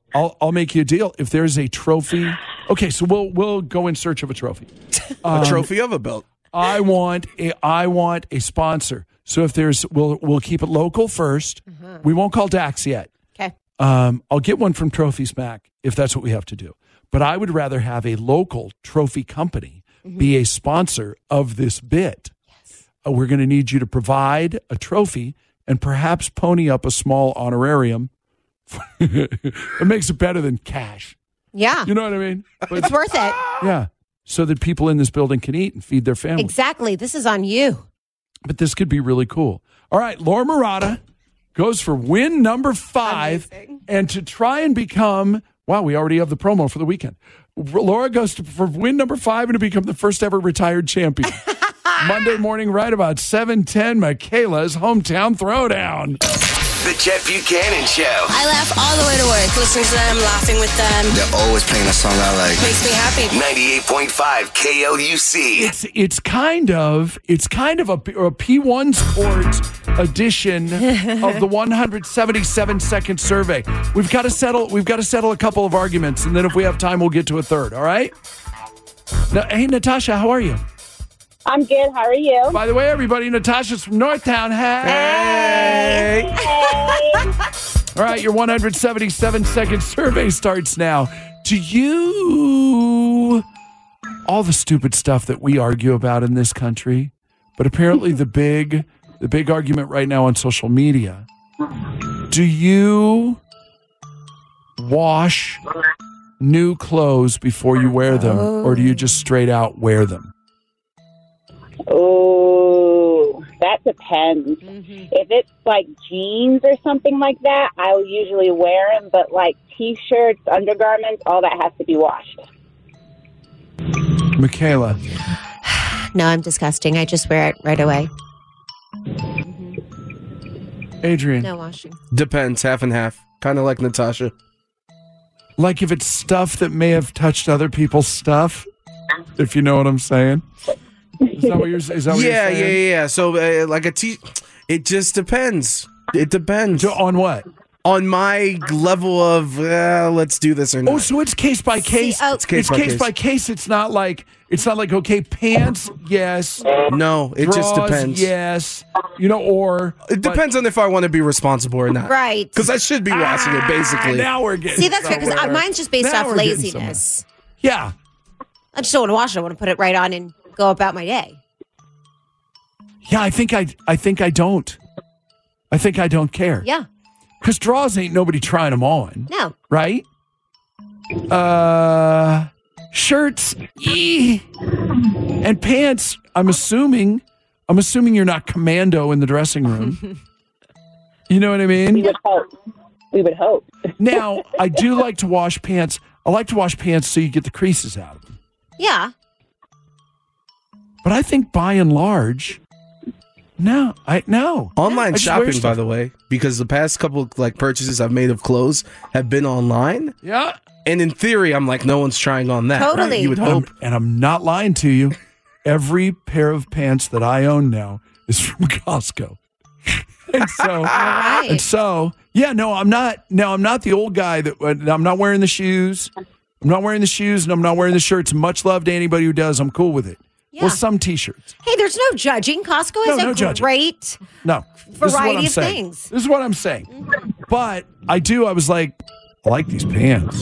I'll I'll make you a deal. If there's a trophy, okay, so we'll we'll go in search of a trophy. A trophy of a belt. I want a I want a sponsor. So if there's, we'll we'll keep it local first. Uh-huh. We won't call Dax yet. Okay. Um, I'll get one from Trophy Smack if that's what we have to do. But I would rather have a local trophy company mm-hmm. be a sponsor of this bit. Yes. Uh, we're going to need you to provide a trophy and perhaps pony up a small honorarium. It makes it better than cash. Yeah. You know what I mean? But, it's worth it. Yeah. So that people in this building can eat and feed their families. Exactly. This is on you. But this could be really cool. All right, Laura Murata goes for win number five. Amazing. And to try and become, wow, we already have the promo for the weekend. Laura goes to, for win number five and to become the first ever retired champion. Monday morning, right about seven ten, Michaela's Hometown Throwdown. The Chet Buchanan Show. I laugh all the way to work, listening to them, laughing with them. They're always playing a song I like. Makes me happy. ninety-eight point five K L U C. It's it's kind of it's kind of a, a P one Sports edition of the one hundred seventy-seven second survey. We've got to settle we've got to settle a couple of arguments, and then if we have time, we'll get to a third. All right. Now, hey, Natasha, how are you? I'm good. How are you? By the way, everybody, Natasha's from Northtown. Hey. Hey. Hey. All right, your one hundred seventy-seven second survey starts now. Do you, all the stupid stuff that we argue about in this country, but apparently the big, the big argument right now on social media, do you wash new clothes before you wear them, or do you just straight out wear them? Oh, that depends. Mm-hmm. If it's like jeans or something like that, I'll usually wear them. But like T-shirts, undergarments, all that has to be washed. Michaela. No, I'm disgusting. I just wear it right away. Mm-hmm. Adrian. No washing. Depends, half and half. Kind of like Natasha. Like if it's stuff that may have touched other people's stuff, if you know what I'm saying. Is that what you're, is that what yeah, you're saying? Yeah, yeah, yeah. So, uh, like a T, it just depends. It depends. So on what? On my level of, uh, let's do this or not. Oh, so it's case by case. See, oh, it's case, it's by, case. case by case. It's not like, it's not like, okay, pants, yes. No, it draws, just depends. Yes. You know, or. It depends but, on if I want to be responsible or not. Right. Because I should be washing ah, it, basically. Now we're getting See, that's fair, because mine's just based now off laziness. Yeah. I just don't want to wash it. I want to put it right on and go about my day. Yeah, I think I I think I don't. I think I don't care. Yeah. Because draws ain't nobody trying them on. No. Right? Uh, shirts, ee. And pants, I'm assuming, I'm assuming you're not commando in the dressing room. You know what I mean? We would hope. We would hope. Now, I do like to wash pants. I like to wash pants so you get the creases out of them. Yeah. But I think by and large... No, I no. Online I shopping, by the way, because the past couple like purchases I've made of clothes have been online. Yeah. And in theory, I'm like, no one's trying on that. Totally. Right? You would And hope. I'm, and I'm not lying to you. Every pair of pants that I own now is from Costco. and so, right. and so, yeah, no, I'm not. No, I'm not the old guy that I'm not wearing the shoes. I'm not wearing the shoes, and I'm not wearing the shirts. Much love to anybody who does. I'm cool with it. Yeah. Well, some T-shirts. Hey, there's no judging. Costco has No, no a judging. great No. variety this is what I'm of saying. things. This is what I'm saying. Mm-hmm. But I do. I was like, I like these pants.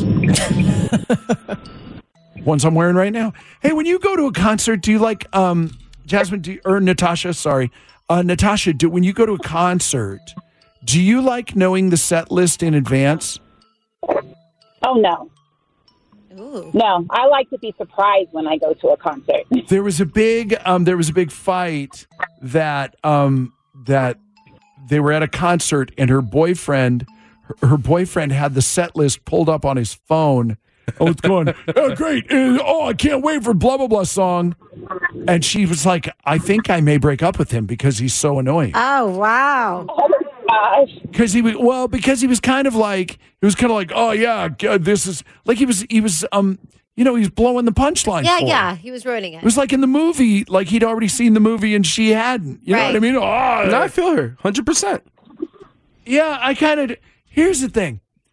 Ones I'm wearing right now. Hey, when you go to a concert, do you like, um, Jasmine, do you, or Natasha, sorry. Uh, Natasha, do when you go to a concert, do you like knowing the set list in advance? Oh, no. Ooh. No, I like to be surprised when I go to a concert. There was a big, um, there was a big fight that, um, that they were at a concert and her boyfriend, her, her boyfriend had the set list pulled up on his phone. Oh, it's going, oh, great. Uh, oh, I can't wait for blah, blah, blah song. And she was like, I think I may break up with him because he's so annoying. Oh, wow. Oh, my gosh. Because he was, well, because he was kind of like, he was kind of like, oh, yeah, God, this is, like he was, he was, um, you know, he's blowing the punchline Yeah, for yeah. her. He was ruining it. It was like in the movie, like he'd already seen the movie and she hadn't. You know Right. what I mean? Oh, No, I feel her, one hundred percent. yeah, I kind of, here's the thing.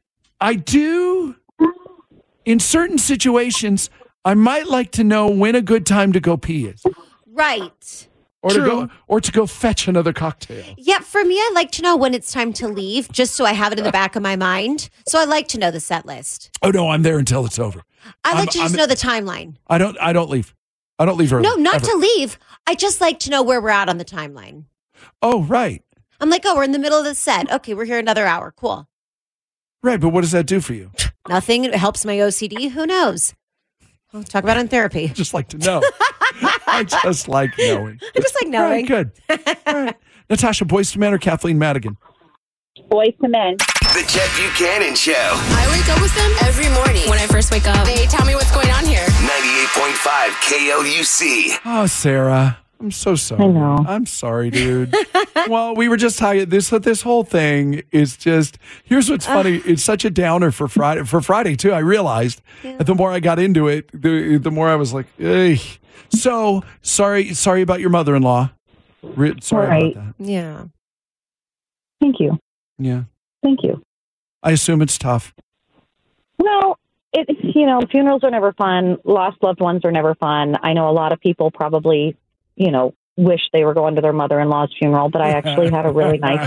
I do. In certain situations, I might like to know when a good time to go pee is. Right. Or True. to go or to go fetch another cocktail. Yeah, for me, I like to know when it's time to leave, just so I have it in the back of my mind. So I like to know the set list. Oh no, I'm there until it's over. I like I'm, to just I'm, know the timeline. I don't I don't leave. I don't leave early. No, not ever. to leave. I just like to know where we're at on the timeline. Oh, right. I'm like, oh, we're in the middle of the set. Okay, we're here another hour. Cool. Right, but what does that do for you? Nothing. It helps my O C D. Who knows? We'll talk about it in therapy. I just like to know. I just like knowing. I just like knowing. All right, good. All right. Natasha, Boyz two Men or Kathleen Madigan? Boyz two Men. The Chet Buchanan Show. I wake up with them every morning. When I first wake up, they tell me what's going on here. ninety-eight point five K L U C. Oh, Sarah. I'm so sorry. I know. I'm sorry, dude. Well, we were just talking. This this whole thing is just. Here's what's funny. It's such a downer for Friday. For Friday too. I realized. Yeah. That the more I got into it, the the more I was like, "Ugh." So sorry. Sorry about your mother-in-law. Re- sorry Right. about that. Yeah. Thank you. Yeah. Thank you. I assume it's tough. Well, it, you know, funerals are never fun. Lost loved ones are never fun. I know a lot of people probably, you know, wish they were going to their mother-in-law's funeral, but I actually had a really nice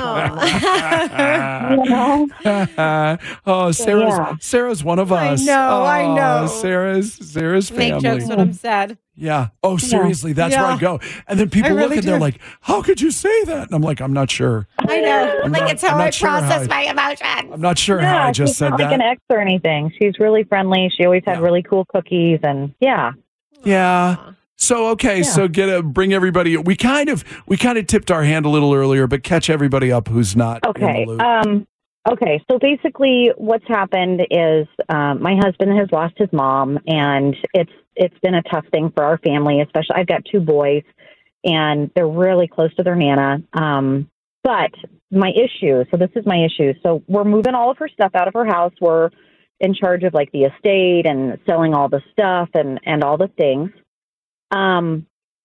one. You know? Oh, Sarah's yeah. Sarah's one of I us. know, oh, I know. Sarah's Sarah's family. Make jokes when I'm sad. Yeah. Oh, seriously, that's Yeah. where I go. And then people I look really and they're do. like, "How could you say that?" And I'm like, "I'm not sure. I know. I'm like not- it's how I'm I not sure process how my emotions. I'm not sure Yeah, how I just she's said not like that." an ex or anything. She's really friendly. She always had Yeah. really cool cookies, and yeah. Yeah. So okay, so get a bring everybody. We kind of we kind of tipped our hand a little earlier, but catch everybody up who's not Okay. in the loop. Um, okay. So basically, what's happened is um, my husband has lost his mom, and it's it's been a tough thing for our family. Especially, I've got two boys, and they're really close to their nana. Um, but my issue. So this is my issue. So we're moving all of her stuff out of her house. We're in charge of like the estate and selling all the stuff and and all the things. Um,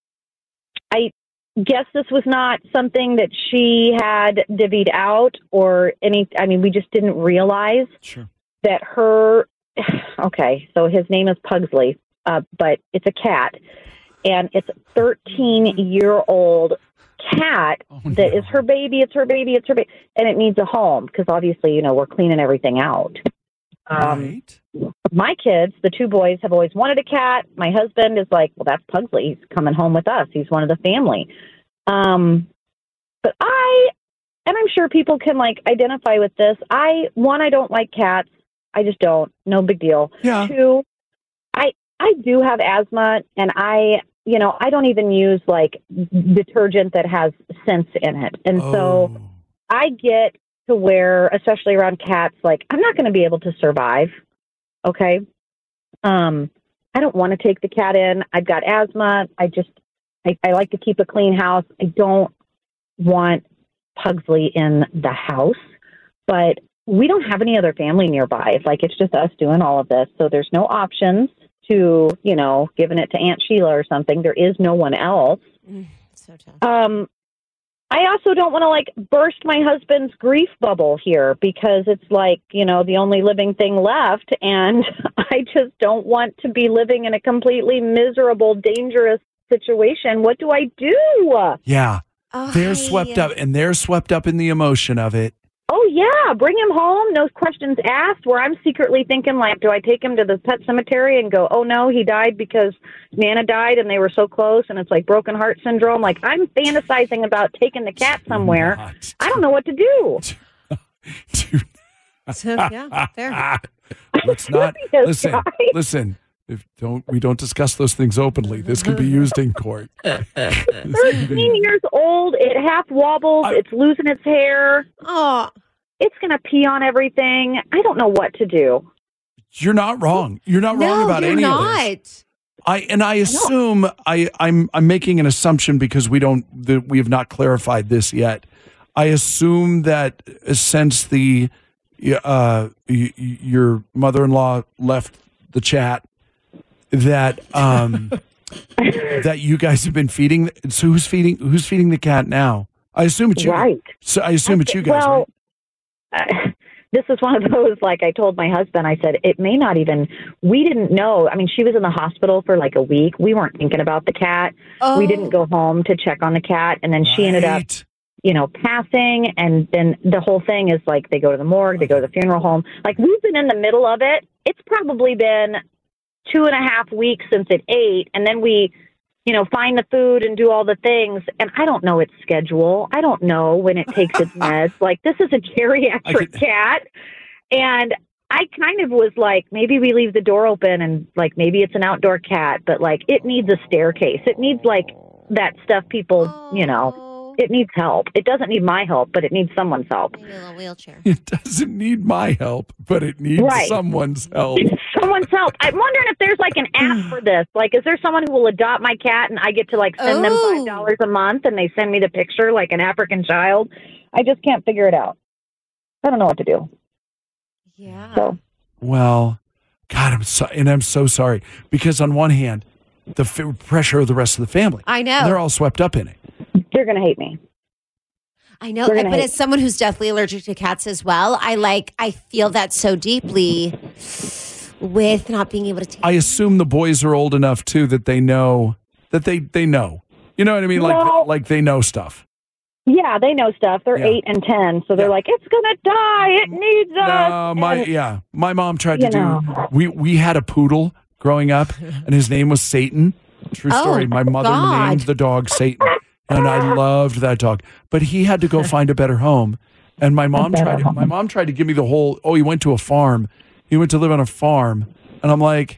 I guess this was not something that she had divvied out or any, I mean, we just didn't realize Sure. that her, okay, so his name is Pugsley, uh, but it's a cat, and it's a thirteen-year-old cat Oh, that no. is her baby, it's her baby, it's her baby, and it needs a home, because obviously, you know, we're cleaning everything out. Um, Right. My kids, the two boys, have always wanted a cat. My husband is like, well, that's Pugsley. He's coming home with us. He's one of the family. Um, but I, and I'm sure people can like identify with this. I, one, I don't like cats. I just don't. No big deal. Yeah. Two, I, I do have asthma, and I, you know, I don't even use like detergent that has scents in it. And so Oh. I get to where, especially around cats, like I'm not going to be able to survive. Okay. Um, I don't want to take the cat in. I've got asthma. I just, I, I like to keep a clean house. I don't want Pugsley in the house, but we don't have any other family nearby. It's like, it's just us doing all of this. So there's no options to, you know, giving it to Aunt Sheila or something. There is no one else. Mm, so tough. Um, I also don't want to like burst my husband's grief bubble here, because it's like, you know, the only living thing left. And I just don't want to be living in a completely miserable, dangerous situation. What do I do? Yeah. Oh, They're hi. swept up, and they're swept up in the emotion of it. Oh, yeah. Bring him home. No questions asked, where I'm secretly thinking, like, do I take him to the pet cemetery and go, oh, no, he died because Nana died and they were so close, and it's like broken heart syndrome. Like, I'm fantasizing about taking the cat somewhere. Not. I don't know what to do. Dude, So, yeah, fair. let's not Yes, listen. guys. Listen. If don't we don't discuss those things openly. This could be used in court. thirteen years old. It half wobbles. I- it's losing its hair. Oh, It's going to pee on everything. I don't know what to do. You're not wrong. You're not wrong no, about you're any not. of this. I and I assume I, I'm I'm making an assumption because we don't that we have not clarified this yet. I assume that since the uh, y- y- your mother-in-law left the chat, that um, that you guys have been feeding. So who's feeding? Who's feeding the cat now? I assume it's you. Right. So I assume it's you guys. Well, right? uh, this is one of those, like I told my husband, I said, it may not even, we didn't know. I mean, she was in the hospital for like a week. We weren't thinking about the cat. Oh. We didn't go home to check on the cat. And then she ended up, you know, passing. And then the whole thing is like, they go to the morgue, they go to the funeral home. Like, we've been in the middle of it. It's probably been two and a half weeks since it ate. And then we, you know, find the food and do all the things. And I don't know its schedule. I don't know when it takes its meds. Like, this is a geriatric cat. And I kind of was like, maybe we leave the door open and like, maybe it's an outdoor cat, but like, it needs a staircase. It needs like that stuff people, you know, it needs help. It doesn't need my help, but it needs someone's help. Maybe a little wheelchair. It doesn't need my help, but it needs Right. someone's help. Someone's help. I'm wondering if there's like an app for this. Like, is there someone who will adopt my cat and I get to like send them five dollars a month and they send me the picture like an African child? I just can't figure it out. I don't know what to do. Yeah. So. Well, God, I'm so, and I'm so sorry because on one hand, the f- pressure of the rest of the family. I know. They're all swept up in it. They're going to hate me. I know, They're gonna but hate- as someone who's definitely allergic to cats as well, I like I feel that so deeply with not being able to take. I assume the boys are old enough too that they know that they they know. You know what I mean? Like No. like they know stuff. Yeah, they know stuff. They're Yeah. eight and ten, so they're like, it's going to die. It needs us. No, my And- yeah, my mom tried to You do. know. We we had a poodle growing up, and his name was Satan. True Oh, story. My mother God. named the dog Satan, and I loved that dog. But he had to go find a better home, and my mom tried. To, my mom tried to give me the whole. Oh, he went to a farm. He went to live on a farm, and I'm like,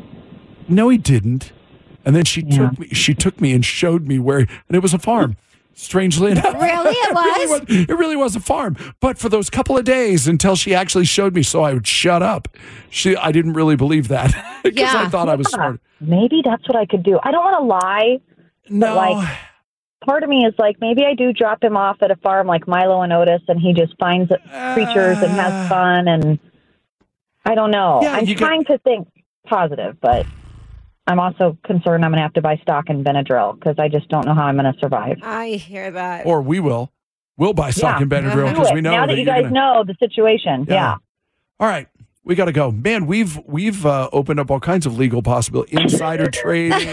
no, he didn't. And then she Yeah. took me. She took me and showed me where, and it was a farm. Strangely enough, Really, it really was? was. It really was a farm. But for those couple of days until she actually showed me, so I would shut up. She, I didn't really believe that because I Yeah. thought I was smart. Maybe that's what I could do. I don't want to lie. No, like, part of me is like, maybe I do drop him off at a farm like Milo and Otis, and he just finds creatures and has fun. And I don't know. Yeah, I'm you got- trying to think positive, but I'm also concerned I'm going to have to buy stock in Benadryl because I just don't know how I'm going to survive. I hear that. or we will. We'll buy stock in Benadryl Do because it. we know now that, that you you're guys gonna- know the situation. Yeah. Yeah. All right, we got to go, man. We've we've uh, opened up all kinds of legal possibilities: insider trading,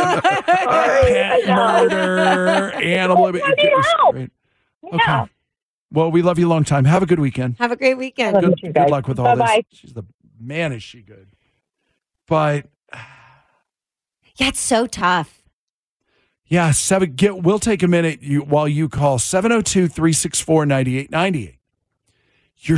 pet murder, animal. I need help. Great. Yeah. Okay. Well, we love you a long time. Have a good weekend. Have a great weekend. Love you Good, too, good guys. luck with all Bye-bye. this. She's the man. Is she good? But Yeah, it's so tough. yeah, seven. Get. We'll take a minute you, while you call seven zero two, three six four, nine eight nine eight. You're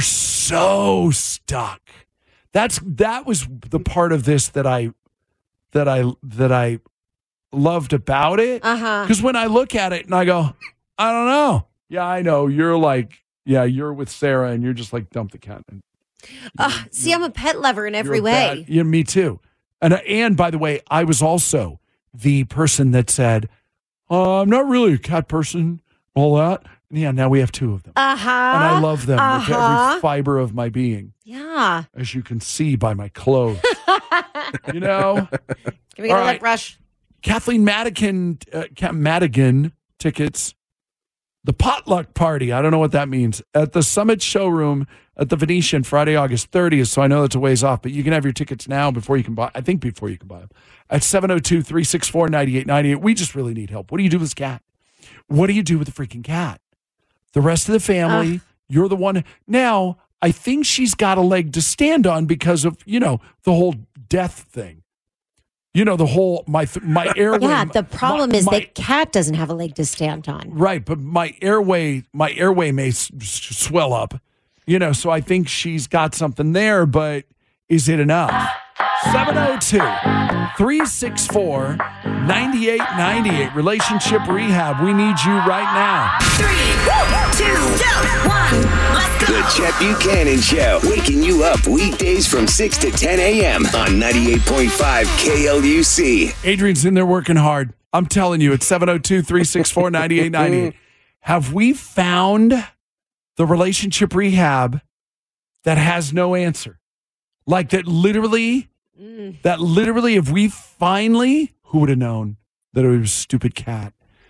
so stuck. That's that was the part of this that I that I that I loved about it. Uh huh. Because when I look at it and I go, I don't know. Yeah, I know. You're like, yeah, you're with Sarah and you're just like, dump the cat. And Uh, see, I'm a pet lover in you're every a way. bad- yeah, me too. And and by the way, I was also the person that said, uh, I'm not really a cat person. All that. And yeah, now we have two of them. Uh huh. And I love them with Uh-huh. every fiber of my being, Yeah. as you can see by my clothes. You know? Can we get All a right. lip brush? Kathleen Madigan, uh, Ka- Madigan tickets, the potluck party. I don't know what that means. At the Summit Showroom at the Venetian, Friday, August thirtieth. So I know that's a ways off, but you can have your tickets now before you can buy. I think before you can buy them at seven zero two, three six four, nine eight nine eight. We just really need help. What do you do with this cat? What do you do with the freaking cat? The rest of the family, you're the one. Now, I think she's got a leg to stand on because of, you know, the whole death thing. You know, the whole, my th- my airway. Yeah, the problem my- is my- the cat doesn't have a leg to stand on. Right, but my airway, my airway may s- s- swell up, you know, so I think she's got something there, but is it enough? seven zero two, three six four, nine eight nine eight. Relationship Rehab. We need you right now. Three, two, one, let's go. The Chet Buchanan Show, waking you up weekdays from six to ten a.m. on ninety-eight point five K L U C. Adrian's in there working hard. I'm telling you, it's seven zero two, three six four, nine eight nine eight. Have we found the relationship rehab that has no answer? Like that literally, mm. that literally, if we finally, who would have known that it was a stupid cat?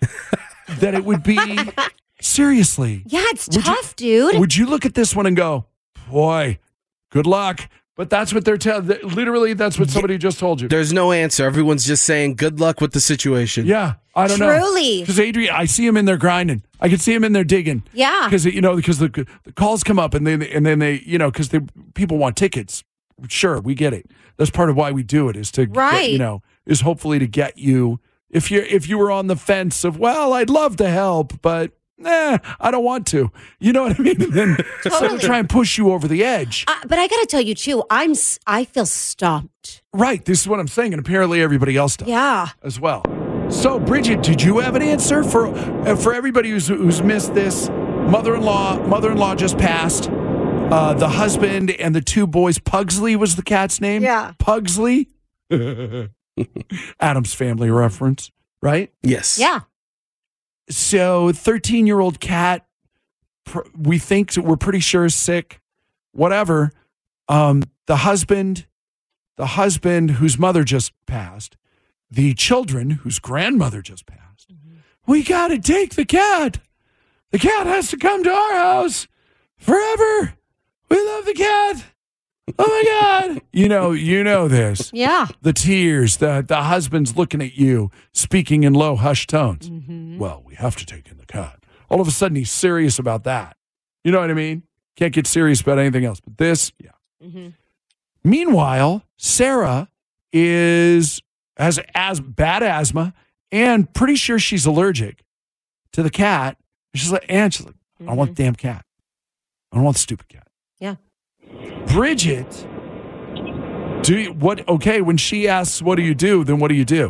That it would be, seriously. Yeah, it's Would tough, you, dude. Would you look at this one and go, boy, good luck. But that's what they're telling. Literally, that's what somebody just told you. There's no answer. Everyone's just saying good luck with the situation. Yeah, I don't know. Truly. Because Adrian, I see him in there grinding. I can see him in there digging. Yeah. Because you know, because the, the calls come up and then and then they, you know, because people want tickets. Sure, we get it. That's part of why we do it is to, right. get, you know, is hopefully to get you. If you if you were on the fence of, well, I'd love to help, but nah, I don't want to. You know what I mean? And then totally. Try and push you over the edge. Uh, but I got to tell you too, I'm I feel stumped. Right. This is what I'm saying, and apparently everybody else does. Yeah. As well. So, Bridget, did you have an answer for uh, for everybody who's who's missed this? Mother-in-law, mother-in-law just passed. Uh, the husband and the two boys. Pugsley was the cat's name. Yeah. Pugsley. Addams Family reference, right? Yes. Yeah. So, thirteen-year-old cat, pr- we think, we're pretty sure is sick, whatever. Um, the husband, the husband whose mother just passed, the children whose grandmother just passed. Mm-hmm. We got to take the cat. The cat has to come to our house forever. We love the cat. Oh my God. You know, you know this. Yeah. The tears, the, the husband's looking at you, speaking in low, hushed tones. Mm-hmm. Well, we have to take in the cat. All of a sudden, he's serious about that. You know what I mean? Can't get serious about anything else. But this, yeah. Mm-hmm. Meanwhile, Sarah is has as bad asthma and pretty sure she's allergic to the cat. She's like, and she's like, I don't want the damn cat. I don't want the stupid cat. Yeah. Bridget, do you, what? Okay, when she asks, "What do you do?" Then what do you do?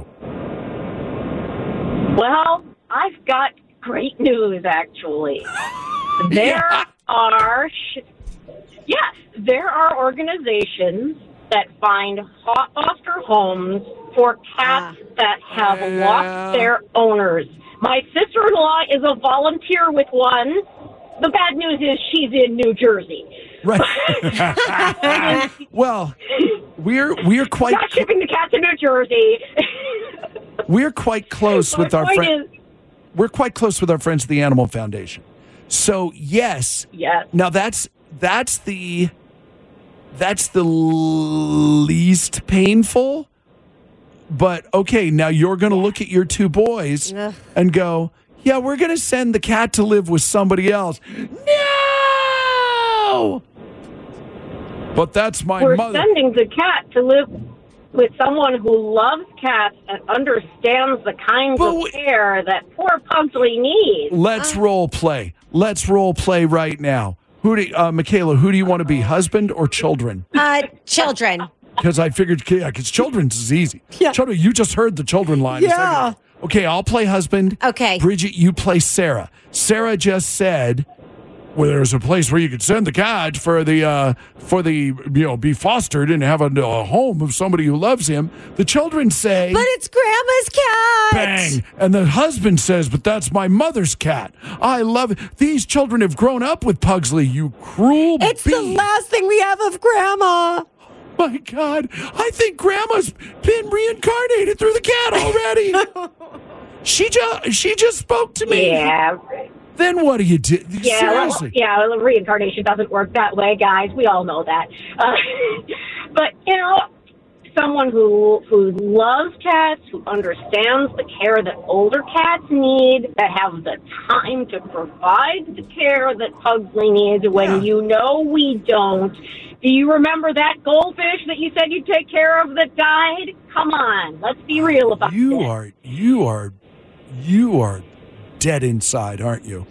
Well, I've got great news. Actually, there Yeah. are sh- yes, there are organizations that find ho- foster homes for cats that have Uh. lost their owners. My sister-in-law is a volunteer with one. The bad news is she's in New Jersey. Right. Well, we're we're quite Not shipping the cat to New Jersey. we're quite close My with our point friends. is- We're quite close with our friends at the Animal Foundation. So yes, Yes. Now that's that's the that's the least painful. But okay, now you're going to look at your two boys Ugh. and go, "Yeah, we're going to send the cat to live with somebody else." No. But that's my We're mother. sending the cat to live with someone who loves cats and understands the kinds But of we- care that poor Pugsley needs. Let's role play. Let's role play right now. Who do uh, Michaela? Who do you want to be, husband or children? Uh, children. Because I figured, yeah, because children's is easy. Yeah. Children, you just heard the children line. a second Yeah. ago. Okay, I'll play husband. Okay. Bridget, you play Sarah. Sarah just said, well, there's a place where you could send the cat for the uh, for the you know be fostered and have a, a home of somebody who loves him. The children say, But it's Grandma's cat. bang, and the husband says, but that's my mother's cat. I love it. These children have grown up with Pugsley. You cruel. It's bee. the last thing we have of Grandma. My God, I think Grandma's been reincarnated through the cat already. she just she just spoke to me. Yeah. Then what do you do? Yeah, well, Seriously. yeah, well, reincarnation doesn't work that way, guys. We all know that. Uh, but, you know, someone who who loves cats, who understands the care that older cats need, that have the time to provide the care that Pugsley needs when Yeah. you know we don't. Do you remember that goldfish that you said you'd take care of that died? Come on, let's be real about it. You are you are you are dead inside, aren't you?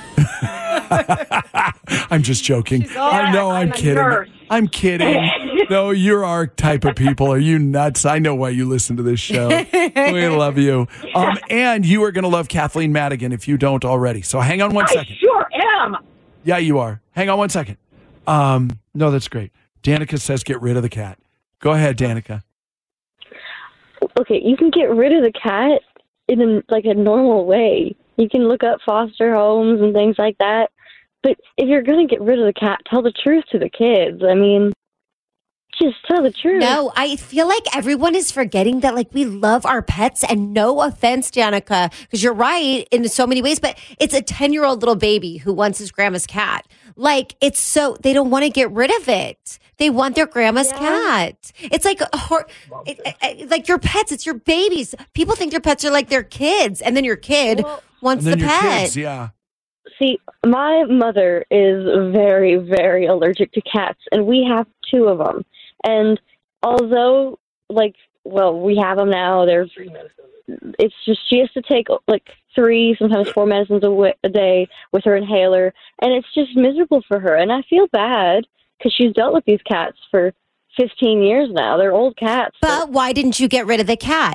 I'm just joking. I know I'm, I'm a kidding. nurse. I'm kidding. No, you're our type of people. Are you nuts? I know why you listen to this show. We love you. Um, and you are going to love Kathleen Madigan if you don't already. So hang on one I second. sure am. Yeah, you are. Hang on one second. Um, no, that's great. Danica says get rid of the cat. Go ahead, Danica. Okay, you can get rid of the cat in a, like a normal way. You can look up foster homes and things like that. But if you're going to get rid of the cat, tell the truth to the kids. I mean, Just tell the truth. No, I feel like everyone is forgetting that, like, we love our pets, and no offense, Danica, because you're right in so many ways, but it's a ten-year-old little baby who wants his grandma's cat. Like, it's so, they don't want to get rid of it. They want their grandma's yeah. cat. It's like, a hor- it, it, like your pets, it's your babies. People think their pets are like their kids, and then your kid well, wants the pet. Kids, yeah. See, my mother is very, very allergic to cats, and we have two of them. And although, like, well, we have them now, there's, it's just, she has to take, like, three, sometimes four medicines a, w- a day with her inhaler, and it's just miserable for her. And I feel bad, because she's dealt with these cats for fifteen years now. They're old cats. But, but why didn't you get rid of the cat?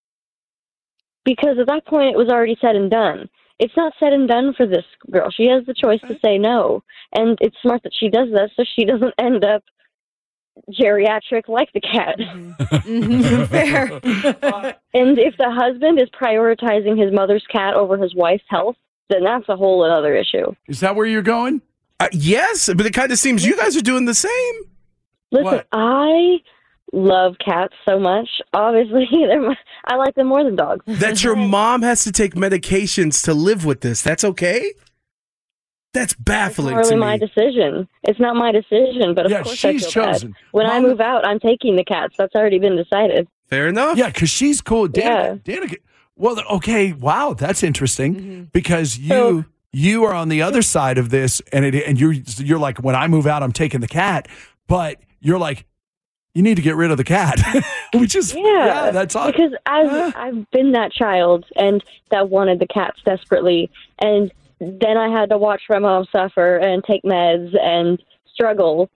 Because at that point, it was already said and done. It's not said and done for this girl. She has the choice to say no. And it's smart that she does that so she doesn't end up geriatric like the cat. Mm-hmm. Fair. And if the husband is prioritizing his mother's cat over his wife's health, then that's a whole other issue. Is that where you're going? Uh, yes, but it kind of seems you guys are doing the same. Listen, what? I love cats so much. Obviously, they're my, I like them more than dogs. That your mom has to take medications to live with this. That's okay? That's baffling it's to not really me. my decision. It's not my decision, but of yeah, course I she's feel chosen. bad. When Mom, I move out, I'm taking the cats. That's already been decided. Fair enough. Yeah, because she's cool. Danica, Yeah. Danica, well, okay, wow, that's interesting Mm-hmm. because you So- you are on the other side of this, and it and you're you're like, when I move out, I'm taking the cat, but you're like, you need to get rid of the cat, which is Yeah, yeah that's awesome. because I've Uh. I've been that child and that wanted the cats desperately, and then I had to watch my mom suffer and take meds and struggle,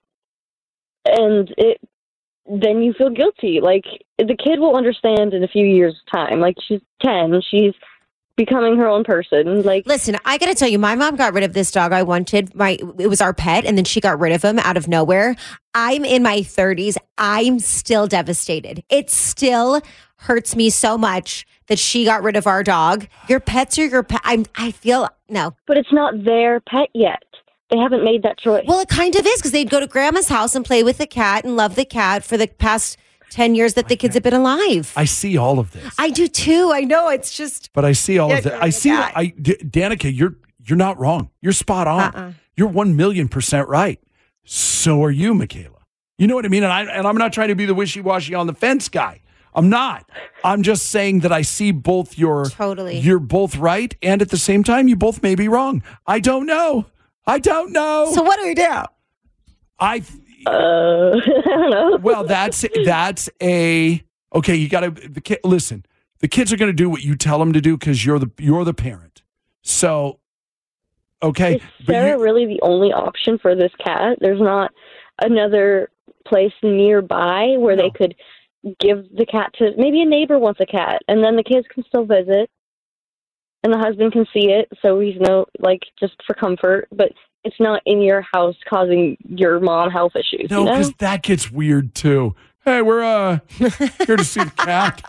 and it then you feel guilty. Like, the kid will understand in a few years' time. Like, she's ten, she's becoming her own person. Like, listen, I got to tell you, my mom got rid of this dog I wanted. My it was our pet, and then she got rid of him out of nowhere. I'm in my thirties. I'm still devastated. It still hurts me so much that she got rid of our dog. Your pets are your pet. I'm. I feel no, but it's not their pet yet. They haven't made that choice. Well, it kind of is, because they'd go to grandma's house and play with the cat and love the cat for the past ten years that the kids have been alive. I see all of this. I do too. I know, it's just. But I see all Yeah, of that. you're I the see. guy. I D- Danica, you're you're not wrong. You're spot on. Uh-uh. You're one million percent right. So are you, Michaela. You know what I mean? And I and I'm not trying to be the wishy washy on the fence guy. I'm not. I'm just saying that I see both your Totally. You're both right, and at the same time, you both may be wrong. I don't know. I don't know. So what do we do? I. Uh, I don't know. Well, that's that's a okay. You got to the kid. Listen, the kids are going to do what you tell them to do because you're the you're the parent. So, okay, Is Sarah you, really the only option for this cat? There's not another place nearby where No. they could give the cat to, maybe a neighbor wants a cat, and then the kids can still visit, and the husband can see it, so he's no, like, just for comfort, but it's not in your house causing your mom health issues. no, you know? because that gets weird too. Hey, we're uh here to see the cat.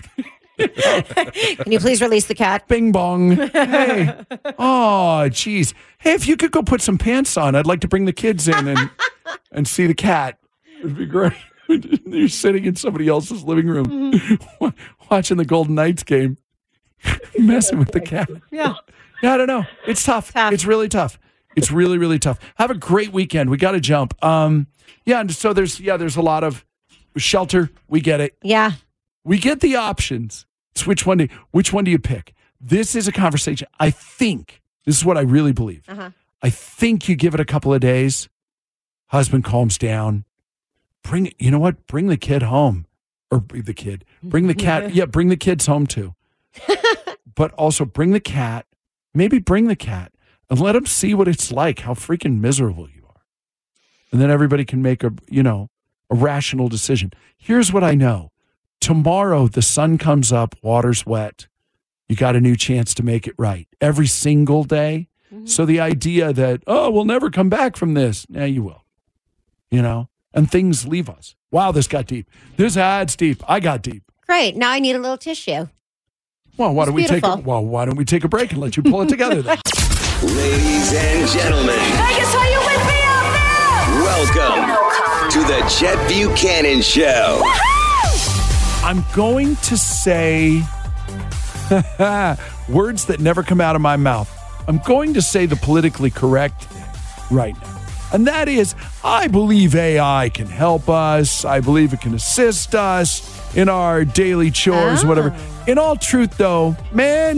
Can you please release the cat? Bing bong. Hey, oh, geez. Hey, if you could go put some pants on, I'd like to bring the kids in and and see the cat. It'd be great. You're sitting in somebody else's living room watching the Golden Knights game, messing with the cat. Yeah. Yeah, I don't know. It's tough. Tough. It's really tough. It's really, really tough. Have a great weekend. We got to jump. Um, yeah, and so there's yeah, there's a lot of shelter. We get it. Yeah. We get the options. It's which one do which one do you pick? This is a conversation. I think this is what I really believe. Uh-huh. I think you give it a couple of days. Husband calms down. Bring you know what? Bring the kid home, or the kid. Bring the cat. Yeah, bring the kids home too. But also bring the cat. Maybe bring the cat and let them see what it's like. How freaking miserable you are, and then everybody can make a you know a rational decision. Here's what I know. Tomorrow, the sun comes up, water's wet. You got a new chance to make it right every single day. Mm-hmm. So the idea that, oh, we'll never come back from this. Yeah, you will. You know, and things leave us. Wow, this got deep. This adds deep. I got deep. Great. Now I need a little tissue. Well, why It's don't we take a, beautiful. well, why don't we take a break and let you pull it together then? Ladies and gentlemen, Vegas, are you with me out there? welcome to the Chet Buchanan Show. I'm going to say words that never come out of my mouth. I'm going to say the politically correct thing right now. And that is, I believe A I can help us. I believe it can assist us in our daily chores, Oh. whatever. In all truth, though, man,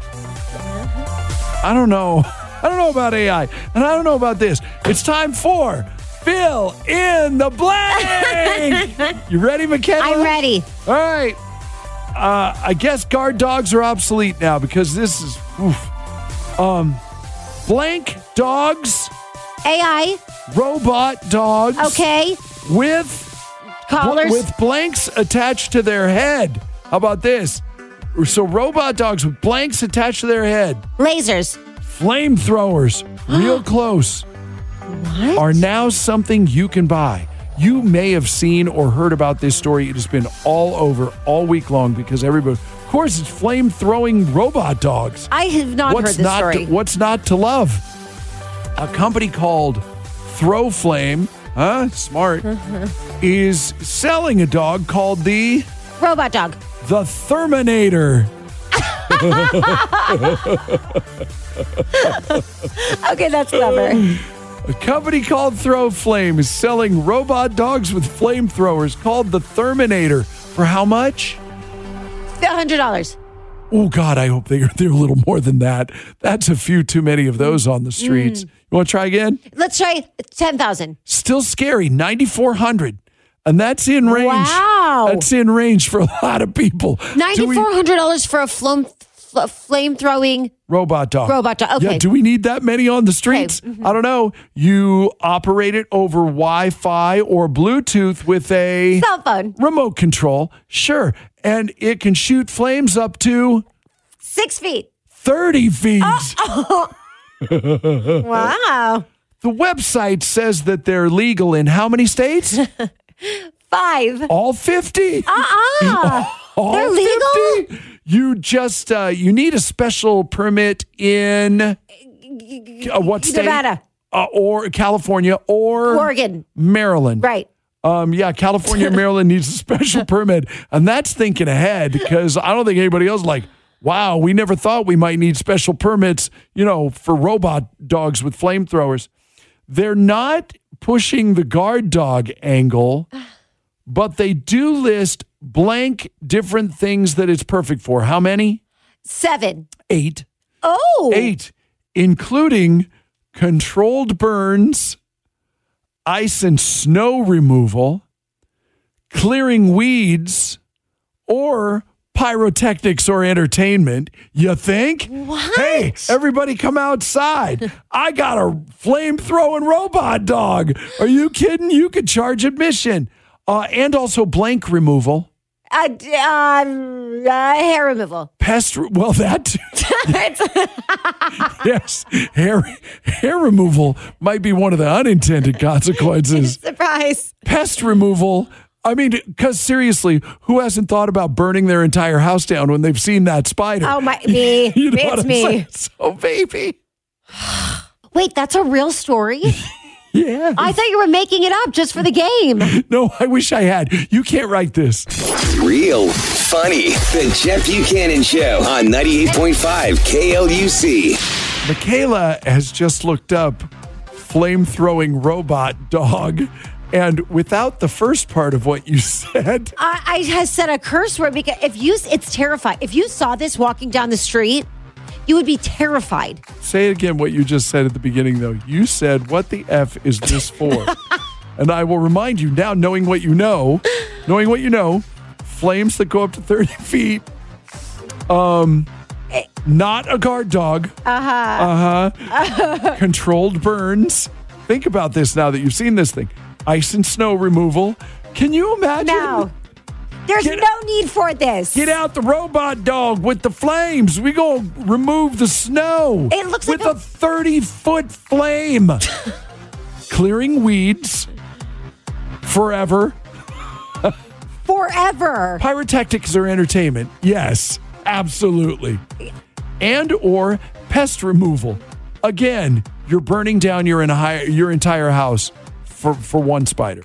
I don't know. I don't know about A I, and I don't know about this. It's time for Fill in the Blank. You ready, Michaela? I'm ready. All right. Uh, I guess guard dogs are obsolete now because this is oof. Um, blank dogs. A I. Robot dogs. Okay. With Collars. with blanks attached to their head. How about this? So robot dogs with blanks attached to their head. Lasers. Flamethrowers. Real close. What? Are now something you can buy. You may have seen or heard about this story. It has been all over all week long because everybody, of course, it's flame-throwing robot dogs. I have not what's heard this not story. To, what's not to love? A company called Throw Flame, huh? Smart, is selling a dog called the Robot dog. the Terminator. Okay, that's clever. A company called Throw Flame is selling robot dogs with flamethrowers called the Terminator. For how much? one hundred dollars. Oh, God, I hope they're, they're a little more than that. That's a few too many of those on the streets. Mm. You want to try again? Let's try ten thousand. Still scary, nine thousand four hundred. And that's in range. Wow. That's in range for a lot of people. nine Do thousand we- four hundred dollars for a flame, fl- flame-throwing Robot dog. robot dog. Okay. Yeah, do we need that many on the streets? Okay, mhm. I don't know. You operate it over Wi-Fi or Bluetooth with a Cell phone. remote control. Sure. And it can shoot flames up to Six feet. thirty feet. Oh. Wow. The website says that they're legal in how many states? Five. All fifty. Uh-uh. All They're legal? fifty? You just, uh, you need a special permit in uh, what state? Nevada. Uh, or California or Oregon. Maryland. Right. Um, yeah, California and Maryland needs a special permit. And that's thinking ahead because I don't think anybody else is like, wow, we never thought we might need special permits, you know, for robot dogs with flamethrowers. They're not pushing the guard dog angle, but they do list blank different things that it's perfect for. How many? Seven. Eight. Oh. Eight, including controlled burns, ice and snow removal, clearing weeds, or pyrotechnics or entertainment. You think? What? Hey, everybody come outside. I got a flame-throwing robot dog. Are you kidding? You could charge admission. Uh, and also blank removal. Uh, d- um, uh, hair removal. Pest, re- well, that too. Yes, hair, hair removal might be one of the unintended consequences. Surprise. Pest removal. I mean, because seriously, who hasn't thought about burning their entire house down when they've seen that spider? Oh, my, me. You know It's what I'm me. saying? So, baby. Wait, that's a real story? Yeah. I thought you were making it up just for the game. No, I wish I had. You can't write this. Real funny. The Chet Buchanan Show on ninety-eight point five K L U C. Michaela has just looked up flame-throwing robot dog. And without the first part of what you said, I, I has said a curse word because if you, it's terrifying. If you saw this walking down the street, you would be terrified. say it again what you just said at the beginning, though. You said, what the F is this for? And I will remind you now, knowing what you know, knowing what you know, flames that go up to thirty feet, um, not a guard dog. Uh-huh. Uh-huh. Controlled burns. Think about this now that you've seen this thing. Ice and snow removal. Can you imagine? No. There's Get- no need for this. Get out the robot dog with the flames. We gonna remove the snow. It looks with like a thirty-foot flame. Clearing weeds forever. Forever. Pyrotechnics are entertainment. Yes, absolutely. And or pest removal. Again, you're burning down your entire your entire house for, for one spider.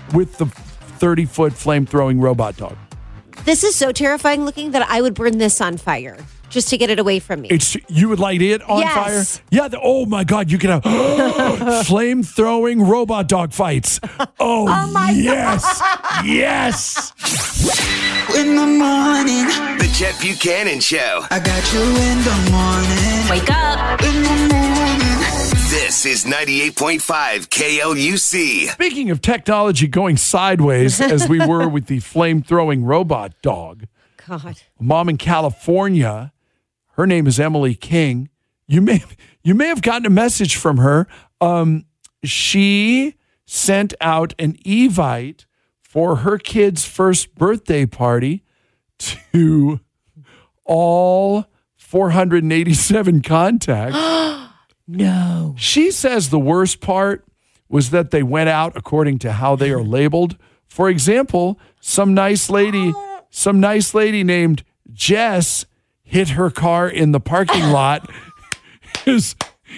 with the thirty-foot flame-throwing robot dog. This is so terrifying looking that I would burn this on fire just to get it away from me. It's you would light it on Yes. fire? Yeah. The, oh my God! You can have flame-throwing robot dog fights. Oh, Oh my yes, yes. In the morning, The Chet Buchanan Show. I got you in the morning. Wake up. In the morning. This is ninety-eight point five K L U C. Speaking of technology going sideways, as we were with the flame-throwing robot dog, God. a mom in California, her name is Emily King. You may you may have gotten a message from her. Um, she sent out an Evite for her kid's first birthday party to all four hundred eighty-seven contacts. No. She says the worst part was that they went out according to how they are labeled. For example, some nice lady, some nice lady named Jess hit her car in the parking lot. Is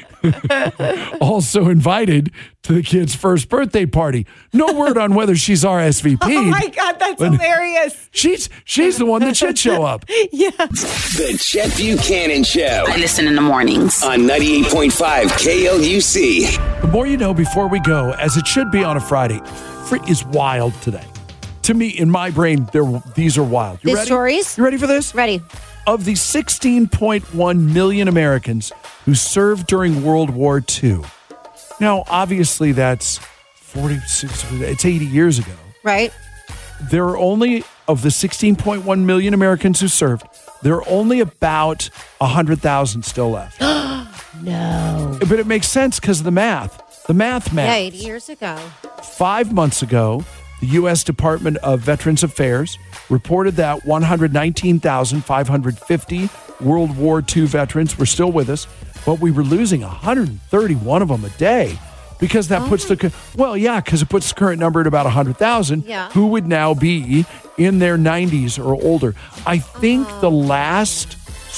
also invited to the kid's first birthday party. No word on whether she's R S V P. Oh my God, that's But- hilarious. She's she's the one that should show up. Yeah. The Chet Buchanan Show I listen in the mornings. on ninety-eight point five K L U C. The more you know before we go, as it should be on a Friday, Frit is wild today. To me, in my brain, they're, these are wild. You These ready? stories? You ready for this? Ready. Of the sixteen point one million Americans who served during World War Two. Now, obviously, that's forty-six, it's eighty years ago. Right. There are only, of the sixteen point one million Americans who served, there are only about one hundred thousand still left. No. But it makes sense because of the math. The math math. Yeah, eighty years ago. Five months ago, the U S Department of Veterans Affairs reported that one hundred nineteen thousand five hundred fifty World War Two veterans were still with us, but we were losing one hundred thirty-one of them a day because that Oh puts the, co- well, yeah, because it puts the current number at about one hundred thousand Yeah. who would now be in their nineties or older. I think Uh-huh. the last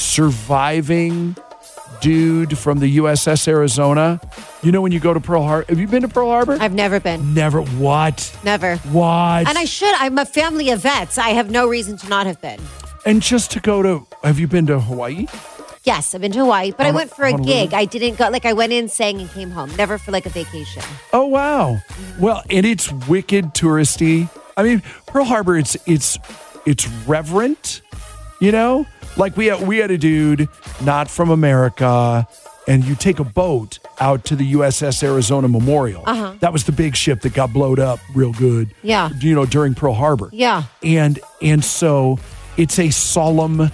surviving dude from the U S S Arizona, you know, when you go to Pearl Harbor, have you been to Pearl Harbor? I've never been. Never. What? Never. What? And I should. I'm a family of vets. I have no reason to not have been. And just to go to, have you been to Hawaii? Yes, I've been to Hawaii, but I Hon- went for a Honolulu? gig. I didn't go, like, I went in, sang, and came home. Never for like a vacation. Oh, wow. Well, and it's wicked touristy. I mean, Pearl Harbor, it's it's it's reverent, you know? Like we had, we had a dude not from America, and you take a boat out to the U S S Arizona Memorial. Uh-huh. That was the big ship that got blowed up real good. Yeah. You know, during Pearl Harbor. Yeah. And and so it's a solemn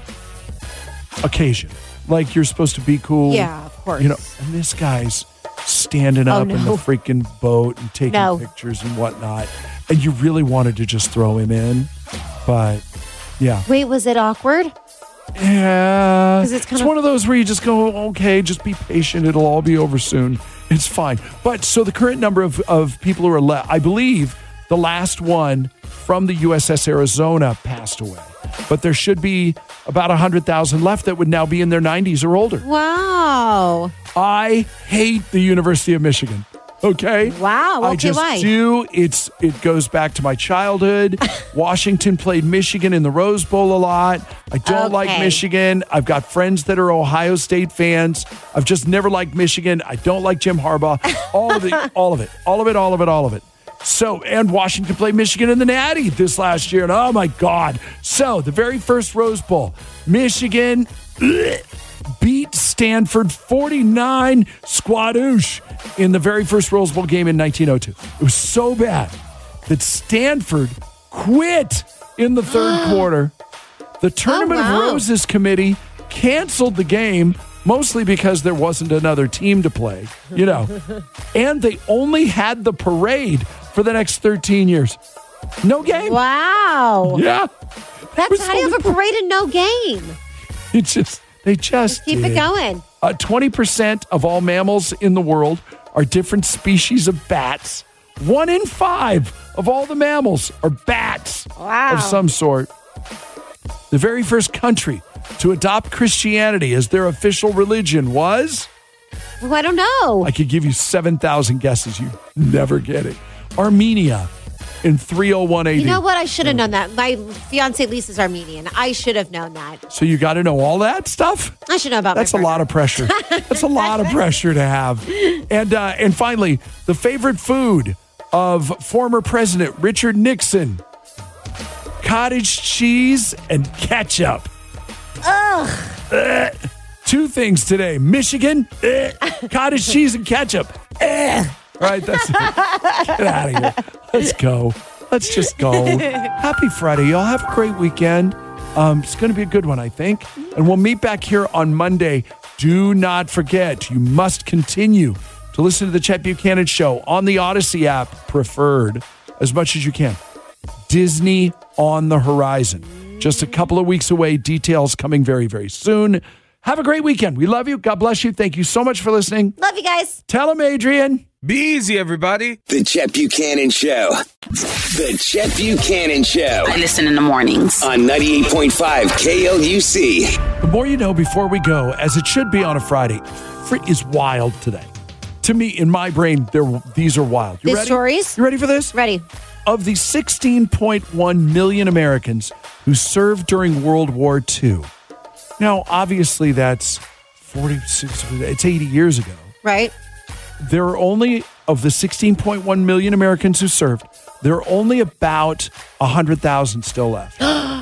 occasion. Like you're supposed to be cool. Yeah, of course. You know, and this guy's standing Oh, up in the no. freaking boat and taking No. pictures and whatnot. And you really wanted to just throw him in. But yeah. Wait, was it awkward? Yeah. 'Cause it's kind of- one of those where you just go, okay, just be patient. It'll all be over soon. It's fine. But so the current number of, of people who are left, I believe the last one from the U S S Arizona passed away. But there should be about one hundred thousand left that would now be in their nineties or older. Wow. I hate the University of Michigan. Okay. Wow. I Okay, just why? do. It's it goes back to my childhood. Washington played Michigan in the Rose Bowl a lot. I don't like Okay. Michigan. I've got friends that are Ohio State fans. I've just never liked Michigan. I don't like Jim Harbaugh. All of it. All of it. All of it. All of it. All of it. So, and Washington played Michigan in the Natty this last year. And oh my God. So, the very first Rose Bowl, Michigan bleh, beat Stanford forty-nine squadoosh in the very first Rose Bowl game in nineteen oh two. It was so bad that Stanford quit in the third quarter. The Tournament Oh, wow. of Roses committee canceled the game, mostly because there wasn't another team to play, you know. And they only had the parade for the next thirteen years. No game. Wow. Yeah. That's how do you have a parade and no game? It's just, they just Keep it did. going. Uh, twenty percent of all mammals in the world are different species of bats. One in five of all the mammals are bats Wow. of some sort. The very first country to adopt Christianity as their official religion was? Well, I don't know. I could give you seven thousand guesses. You never get it. Armenia. in three oh one eighty. You know what? I should have known that. My fiance Lisa's Armenian. I should have known that. So you got to know all that stuff? I should know about That's my a lot of pressure. That's a lot of pressure to have. And uh, and finally, the favorite food of former President Richard Nixon: cottage cheese and ketchup. Ugh. Uh, two things today: Michigan, uh, cottage cheese and ketchup. Uh. All right, that's it. Get out of here. Let's go. Let's just go. Happy Friday, y'all. Have a great weekend. Um, it's going to be a good one, I think. And we'll meet back here on Monday. Do not forget, you must continue to listen to the Chet Buchanan Show on the Odyssey app, preferred, as much as you can. Disney on the horizon. Just a couple of weeks away. Details coming very, very soon. Have a great weekend. We love you. God bless you. Thank you so much for listening. Love you guys. Tell them, Adrian. Be easy, everybody. The Chet Buchanan Show. The Chet Buchanan Show. I listen in the mornings. On ninety-eight point five K L U C. The more you know before we go, as it should be on a Friday, is wild today. To me, in my brain, these are wild. You These ready? stories? You ready for this? Ready. Of the sixteen point one million Americans who served during World War Two. Now, obviously, that's forty-six, it's eighty years ago. Right. There are only, of the sixteen point one million Americans who served, there are only about one hundred thousand still left.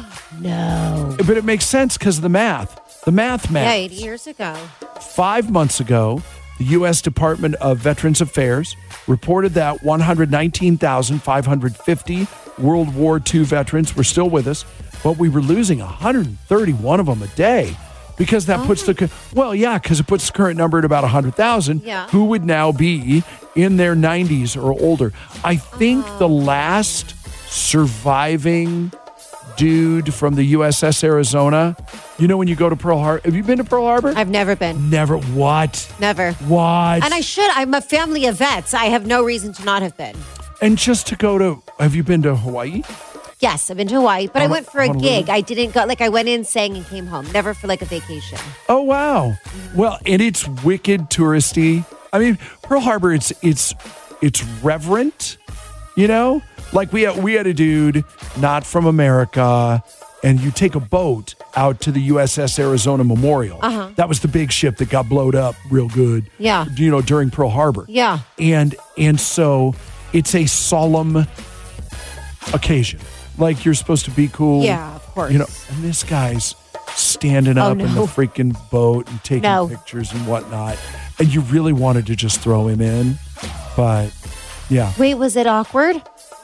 No. But it makes sense because of the math. The math math. Yeah, eighty years ago. Five months ago, the U S Department of Veterans Affairs reported that one hundred nineteen thousand five hundred fifty World War Two veterans were still with us, but we were losing one hundred thirty-one of them a day. Because that oh. puts the, well, yeah, because it puts the current number at about one hundred thousand, yeah. who would now be in their nineties or older. I think uh-huh. the last surviving dude from the U S S Arizona, you know when you go to Pearl Harbor, have you been to Pearl Harbor? I've never been. Never, what? Never. What? And I should, I'm a family of vets. I have no reason to not have been. And just to go to, have you been to Hawaii? Yes, I've been to Hawaii, but I, I went for a gig. Honolulu? I didn't go, like I went in, sang, and came home. Never for like a vacation. Oh, wow. Mm-hmm. Well, and it's wicked touristy. I mean, Pearl Harbor, it's it's it's reverent, you know? Like we had, we had a dude not from America, and you take a boat out to the U S S Arizona Memorial. Uh-huh. That was the big ship that got blowed up real good. Yeah. You know, during Pearl Harbor. Yeah. And and so it's a solemn occasion. Like you're supposed to be cool. Yeah, of course. You know, and this guy's standing Oh, up no. in the freaking boat and taking No. pictures and whatnot. And you really wanted to just throw him in. But yeah. Wait, was it awkward?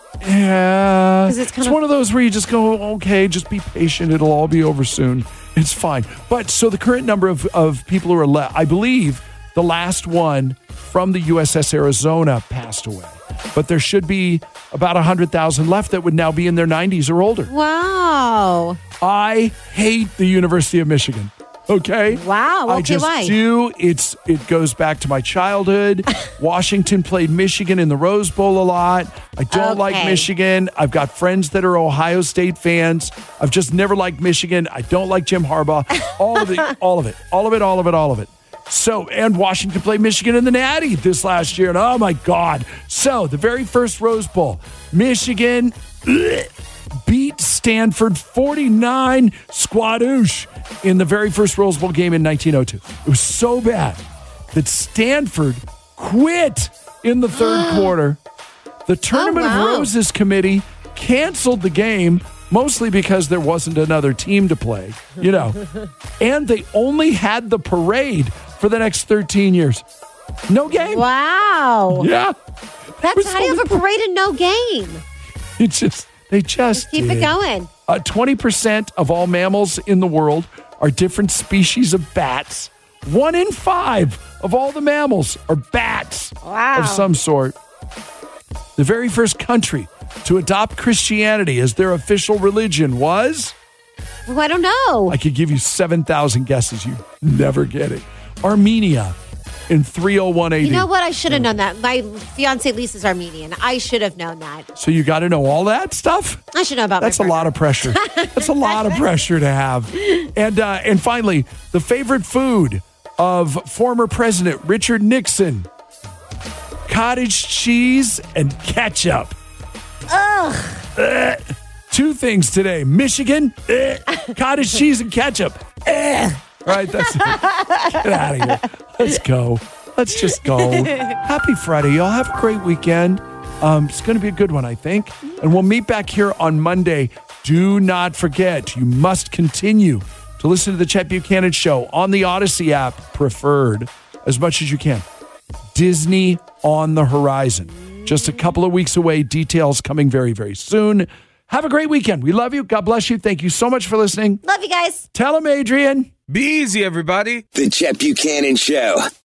Yeah. 'Cause it's kind of- one of those where you just go, okay, just be patient. It'll all be over soon. It's fine. But so the current number of, of people who are left, I believe the last one from the U S S Arizona passed away. But there should be about one hundred thousand left that would now be in their nineties or older. Wow. I hate the University of Michigan. Okay. Wow. Okay, I just why? do. It's it goes back to my childhood. Washington played Michigan in the Rose Bowl a lot. I don't like Okay. Michigan. I've got friends that are Ohio State fans. I've just never liked Michigan. I don't like Jim Harbaugh. All of it. All of it. All of it. All of it. All of it. So, and Washington played Michigan in the Natty this last year. And oh my God. So, the very first Rose Bowl, Michigan ugh, beat Stanford forty-nine squadoosh in the very first Rose Bowl game in nineteen oh two. It was so bad that Stanford quit in the third quarter. The Tournament Oh, wow. of Roses committee canceled the game, mostly because there wasn't another team to play, you know. And they only had the parade for the next thirteen years. No game. Wow. Yeah. That's how do you have a parade and no game? It's just, they just Keep it did. going. Uh, twenty percent of all mammals in the world are different species of bats. One in five of all the mammals are bats Wow. of some sort. The very first country to adopt Christianity as their official religion was? Oh, I don't know. I could give you seven thousand guesses. You never get it. Armenia in three oh one A D. You know what? I should have known that. My fiance Lisa's Armenian. I should have known that. So you got to know all that stuff? I should know about That's my a lot of pressure. That's a lot of pressure to have. And uh, and finally, the favorite food of former President Richard Nixon: cottage cheese and ketchup. Ugh. Uh, two things today. Michigan, uh, cottage cheese and ketchup. Uh. All right, that's it. Get out of here. Let's go. Let's just go. Happy Friday, y'all. Have a great weekend. Um, it's going to be a good one, I think. And we'll meet back here on Monday. Do not forget, you must continue to listen to the Chet Buchanan Show on the Odyssey app, preferred, as much as you can. Disney on the horizon. Just a couple of weeks away. Details coming very, very soon. Have a great weekend. We love you. God bless you. Thank you so much for listening. Love you guys. Tell them, Adrian. Be easy, everybody. The Chet Buchanan Show.